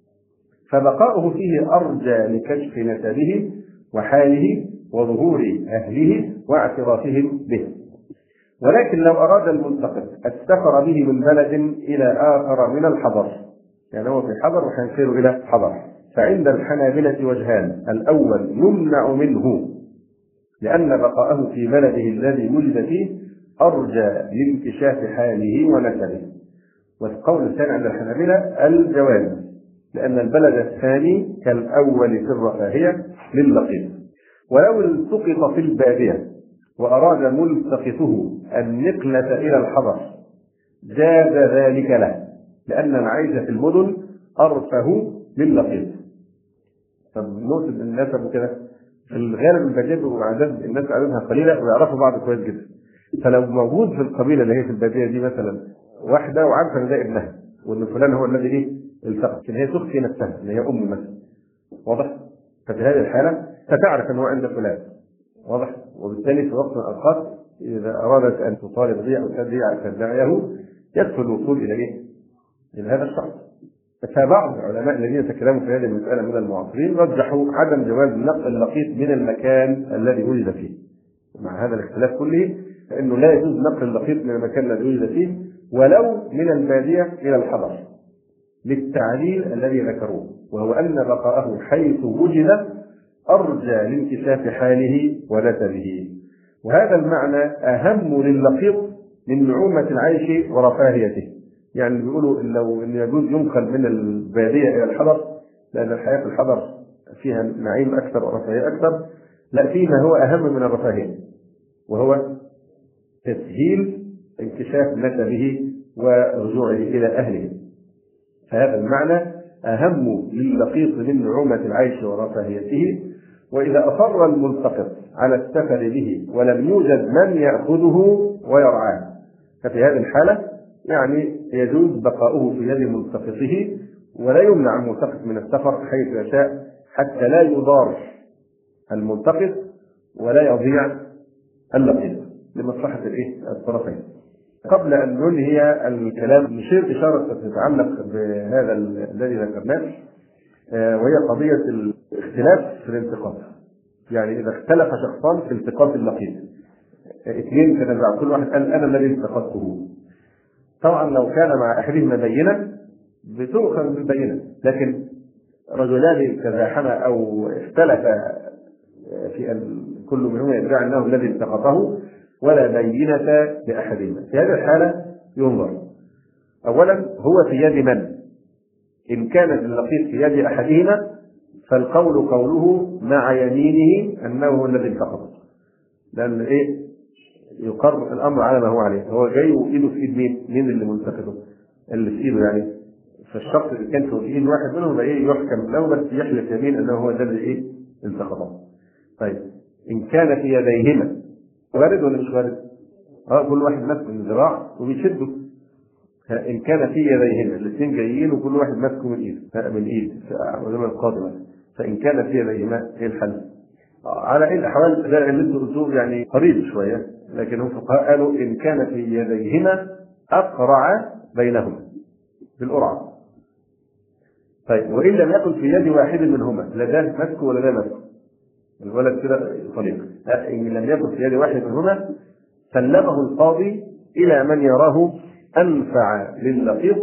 فبقاؤه فيه أرجى لكشف نسبه وحاله وظهور أهله واعترافهم به. ولكن لو أراد الملتقط السفر به من بلد إلى آخر من الحضر، يعني هو في حضر وحينقل إلى حضر، فعند الحنابلة وجهان: الأول يمنع منه لأن بقاءه في بلده الذي وجد فيه أرجى لانكشاف حاله ونسبه، والقول الثاني عند الحنابلة الجواز، لأن البلد الثاني كالأول في الرفاهية لللقيط. ولو التقط في البادية وأراد ملتقطه النقلة إلى الحضر جاز ذلك له، لأن العيش في المدن أرفه لللقيط. طب نقطة النسب وكده، في الغالب البادية بيبقوا عدد الناس عددها قليلة ويعرفوا بعض كويس جدا، فلو موجود في القبيلة اللي هي في البادية دي مثلا واحدة وعارفة إن ده ابنها وإن فلان هو الذي التقط، إن هي تخفي نفسها إن هي أم مثلا، واضح؟ ففي هذه الحالة ستعرف أنه عند فلان، واضح؟ وبالتالي في وقت من الأوقات إذا أرادت أن تطالب به أو تدعيه يكفي الوصول إلى إلى هذا الشخص. فبعض العلماء الذين تكلموا في هذه المسألة من المعاصرين رجحوا عدم جواز نقل اللقيط من المكان الذي وجد فيه. مع هذا الاختلاف كله فإنه لا يجوز نقل اللقيط من المكان الذي وجد فيه ولو من البادية إلى الحضر، للتعليل الذي ذكروه، وهو أن بقاءه حيث وجد أرجى لانكشاف حاله ونسبه. وهذا المعنى أهم لللقيط من نعومة العيش ورفاهيته. يعني بيقولوا لو إن يجوز ينقل من البادية إلى الحضر لأن الحياة في الحضر فيها نعيم أكثر ورفاهية أكثر، لا، فيما هو أهم من الرفاهية، وهو تسهيل انكشاف نسبه ورجوعه إلى أهله. فهذا المعنى أهم لللقيط من نعومة العيش ورفاهيته. وإذا أصر الملتقط على السفر به ولم يوجد من يأخذه ويرعاه، ففي هذه الحالة يعني يجوز بقاؤه في يد ملتقطه، ولا يمنع الملتقط من السفر حيث يشاء حتى لا يضار الملتقط ولا يضيع اللقيط لمصلحة الطرفين. قبل أن ننهي الكلام نشير إشارة تتعلق بهذا الذي ذكرناه، وهي قضية الاختلاف في الالتقاط. يعني إذا اختلف شخصان في التقاط اللقيط، اثنين تنازعوا كل واحد قال أنا الذي التقطته، طبعا لو كان مع أحدهما بينة بتؤخذ بالبينة، لكن رجلان تزاحما أو اختلفا في كل منهما يدعي أنه الذي التقطه ولا بينة لأحدهما، في هذه الحالة ينظر أولا هو في يد من. إن كان اللقيط في يد أحدهما فالقول قوله مع يمينه أنه هو الذي التقط، لأن يقر الامر على ما هو عليه. هو جاي وايده في ايد مين اللي ملتقطه؟ اللي في ايده يعني. فالشخص اللي كان في ايد واحد منهم يبقى يحكم له، بس يحلف يمين انه هو ده اللي التقطه. طيب ان كان في يديهما، وارد ولا مش وارد؟ كل واحد ماسك من ذراع وبيشده. ان كان في يديهما، الاثنين جايين وكل واحد ماسكه من ايد علماء القاضي، فان كان في يديهما ايه الحل؟ على اي الاحوال ده اللي انتم قلتوه يعني قريب شويه، لكن هم الفقهاء قالوا ان كان في يديهما اقرع بينهما بالقرعه. طيب وان لم يكن في يد واحد منهما، لا ده ماسكه ولا ده ماسكه، الولد كده طليق، ان لم يكن في يد واحد منهما سلمه القاضي الى من يراه انفع لللقيط،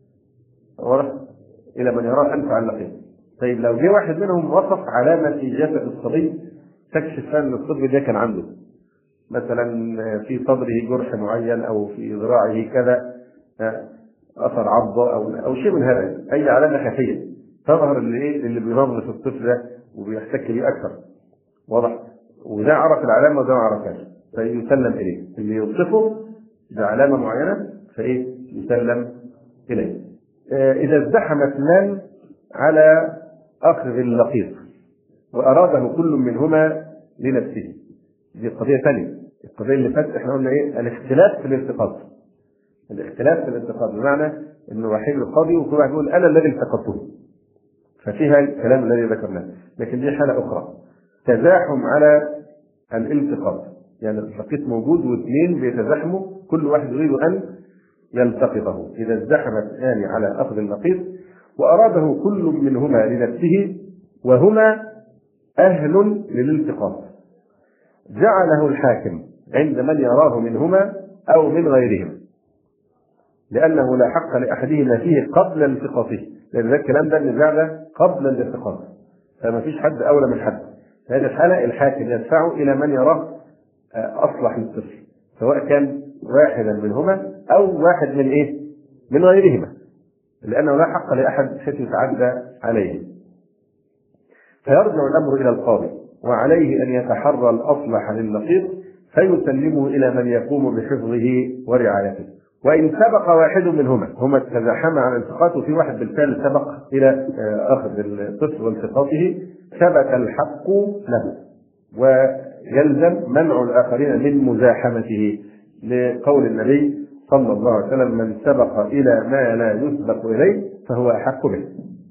الى من يراه انفع لللقيط. طيب لو جه واحد منهم وصف علامه في جسد الصبي تكشف ان الصبي ده كان عنده مثلا في صدره جرح معين او في ذراعه كذا اثر عضه او شيء من هذا، اي علامه خفيه تظهر اللي بينظف الطفل ده وبيحتك بيه اكثر، واضح؟ وده عرف العلامه وده ما عرفهاش فيسلم اليه. اللي يوصفه بعلامه معينه يسلم اليه. اذا ازدحم اثنان على اخذ اللقيط واراده كل منهما لنفسه، دي قضيه ثانيه. القضيه اللي فاتت احنا قلنا الاختلاف في الالتقاط. الاختلاف في الالتقاط بمعنى انه واحد القاضي وكل واحد يقول انا الذي التقطته، ففيها الكلام الذي ذكرناه. لكن دي حاله اخرى، تزاحم على الالتقاط، يعني اللقيط موجود واثنين بيتزاحموا كل واحد يريد ان يلتقطه. اذا ازدحم اثنان على اخذ اللقيط واراده كل منهما لنفسه وهما اهل للالتقاط، جعله الحاكم عند من يراه منهما او من غيرهم، لانه لا حق لاحدهما فيه قبل التقاطه، لان ده الكلام ده النزاع ده قبل الالتقاط، فما فيش حد اولى من حد. في هذه الحاله الحاكم يدفعه الى من يراه اصلح للطفل، سواء كان واحدا منهما او واحد من غيرهما، لانه لا حق لاحد حتى يتعدى عليه. فيرجع الامر الى القاضي وعليه ان يتحرى الاصلح لللقيط فيسلمه الى من يقوم بحفظه ورعايته. وان سبق واحد منهما، هما تزاحما على الالتقاط وفي واحد بالفعل سبق الى اخذ الطفل والتقاطه، ثبت الحق له ويلزم منع الاخرين من مزاحمته، لقول النبي صلى الله عليه وسلم: من سبق الى ما لا يسبق اليه فهو احق به.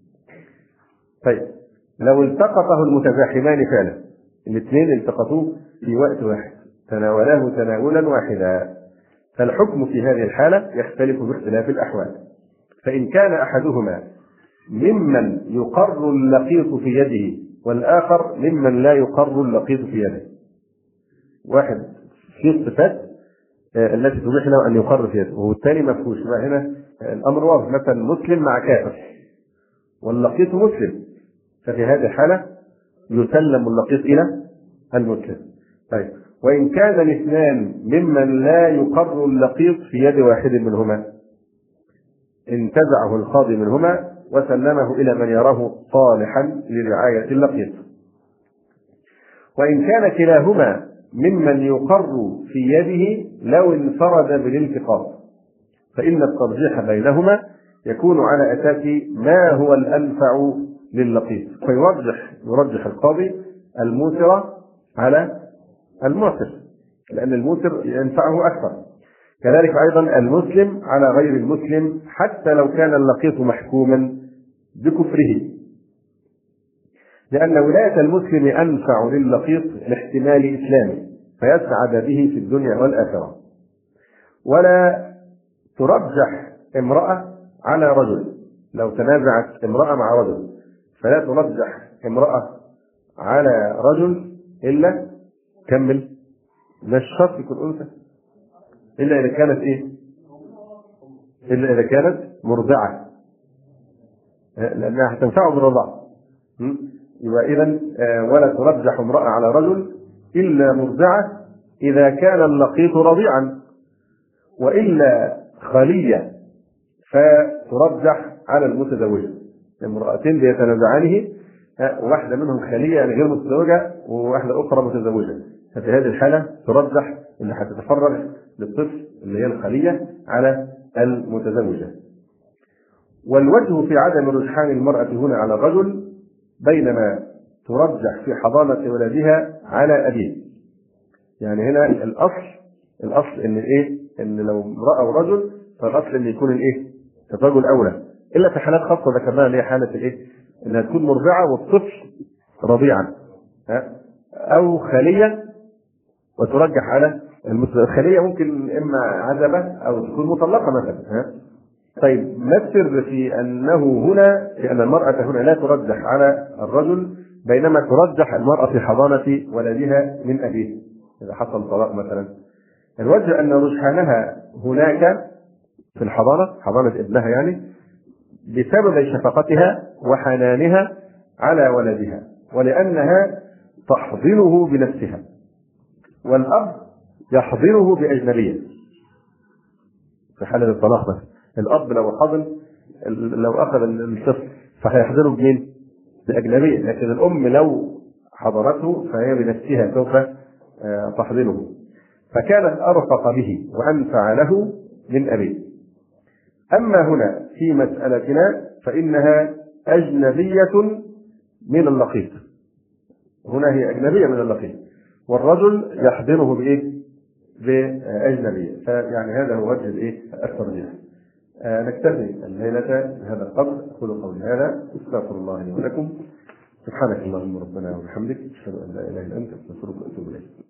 طيب لو التقطه المتزاحمان فعلا، الاثنين التقطوه في وقت واحد تناولاه تناولا واحدا، فالحكم في هذه الحالة يختلف باختلاف الأحوال. فإن كان أحدهما ممن يقر اللقيط في يده والآخر ممن لا يقر اللقيط في يده، واحد في الصفات التي تبيح له أن يقر في يده والثاني ما فيهوش، هنا الأمر واضح، مثلا مسلم مع كافر واللقيط مسلم، ففي هذه الحالة يسلم اللقيط إلى المسلم. طيب وإن كان الاثنان ممن لا يقر اللقيط في يد واحد منهما، انتزعه القاضي منهما وسلمه إلى من يراه صالحا لرعاية اللقيط. وإن كان كلاهما ممن يقر في يده لو انفرد بالالتقاط، فإن الترجيح بينهما يكون على أساس ما هو الأنفع لللقيط، فيرجح القاضي الموسر على المعسر، لأن الموسر ينفعه أكثر. كذلك أيضا المسلم على غير المسلم حتى لو كان اللقيط محكوما بكفره، لأن ولاية المسلم أنفع لللقيط لاحتمال إسلامه فيسعد به في الدنيا والآخرة. ولا ترجح امرأة على رجل، لو تنازعت امرأة مع رجل فلا ترجح امرأة على رجل إلا كمل مش شرط يكون أنثى، إلا إذا كانت إلا إذا كانت مرضعة، لأنها هتنفعه بالرضاعة. يبقى إذن ولا ترجح امرأة على رجل إلا مرضعة إذا كان اللقيط رضيعا، وإلا خلية فترجح على المتزوجة. امرأتين بيتنازعانه، واحدة منهم خلية يعني غير متزوجة وواحدة أخرى متزوجة، ففي هذه الحالة ترجح اللي هتتفرغ للطفل اللي هي الخلية على المتزوجة. والوجه في عدم رجحان المرأة هنا على الرجل بينما ترجح في حضانة ولدها على أبيه. يعني هنا الأصل إن إن لو امرأة ورجل فالأصل إن يكون الرجل أولى، إلا في حالات خاصة ذكرناها اللي هي حالة إنها تكون مرضعة والطفل رضيعا، أو خالية وترجح على الخالية، ممكن إما عزبة أو تكون مطلقة مثلا. طيب ما السر في أنه هنا لأن المرأة هنا لا ترجح على الرجل بينما ترجح المرأة في حضانة ولدها من أبيه إذا حصل طلاق مثلا؟ الوجه أن رجحانها هناك في حضانة ابنها يعني بسبب شفقتها وحنانها على ولدها، ولأنها تحضنه بنفسها، والأب يحضنه بأجنبية. في حالة الطلاق مثلا الأب لو أخذ الطفل فهيحضنه بمين؟ بأجنبية، لكن الأم لو حضرته فهي بنفسها سوف تحضنه، فكانت أرفق به وأنفع له من أبيه. أما هنا في مسألتنا فإنها أجنبية من اللقيط، هنا هي أجنبية من اللقيط، والرجل يحضنه بأجنبية. فيعني هذا هو وجه الترجيح. نكتفي الليلة بهذا القدر. أقول قولي هذا، أستغفر الله لي ولكم. سبحانك اللهم ربنا وبحمدك، أشهد أن لا إله إلا أنت، أستغفرك وأتوب إليك.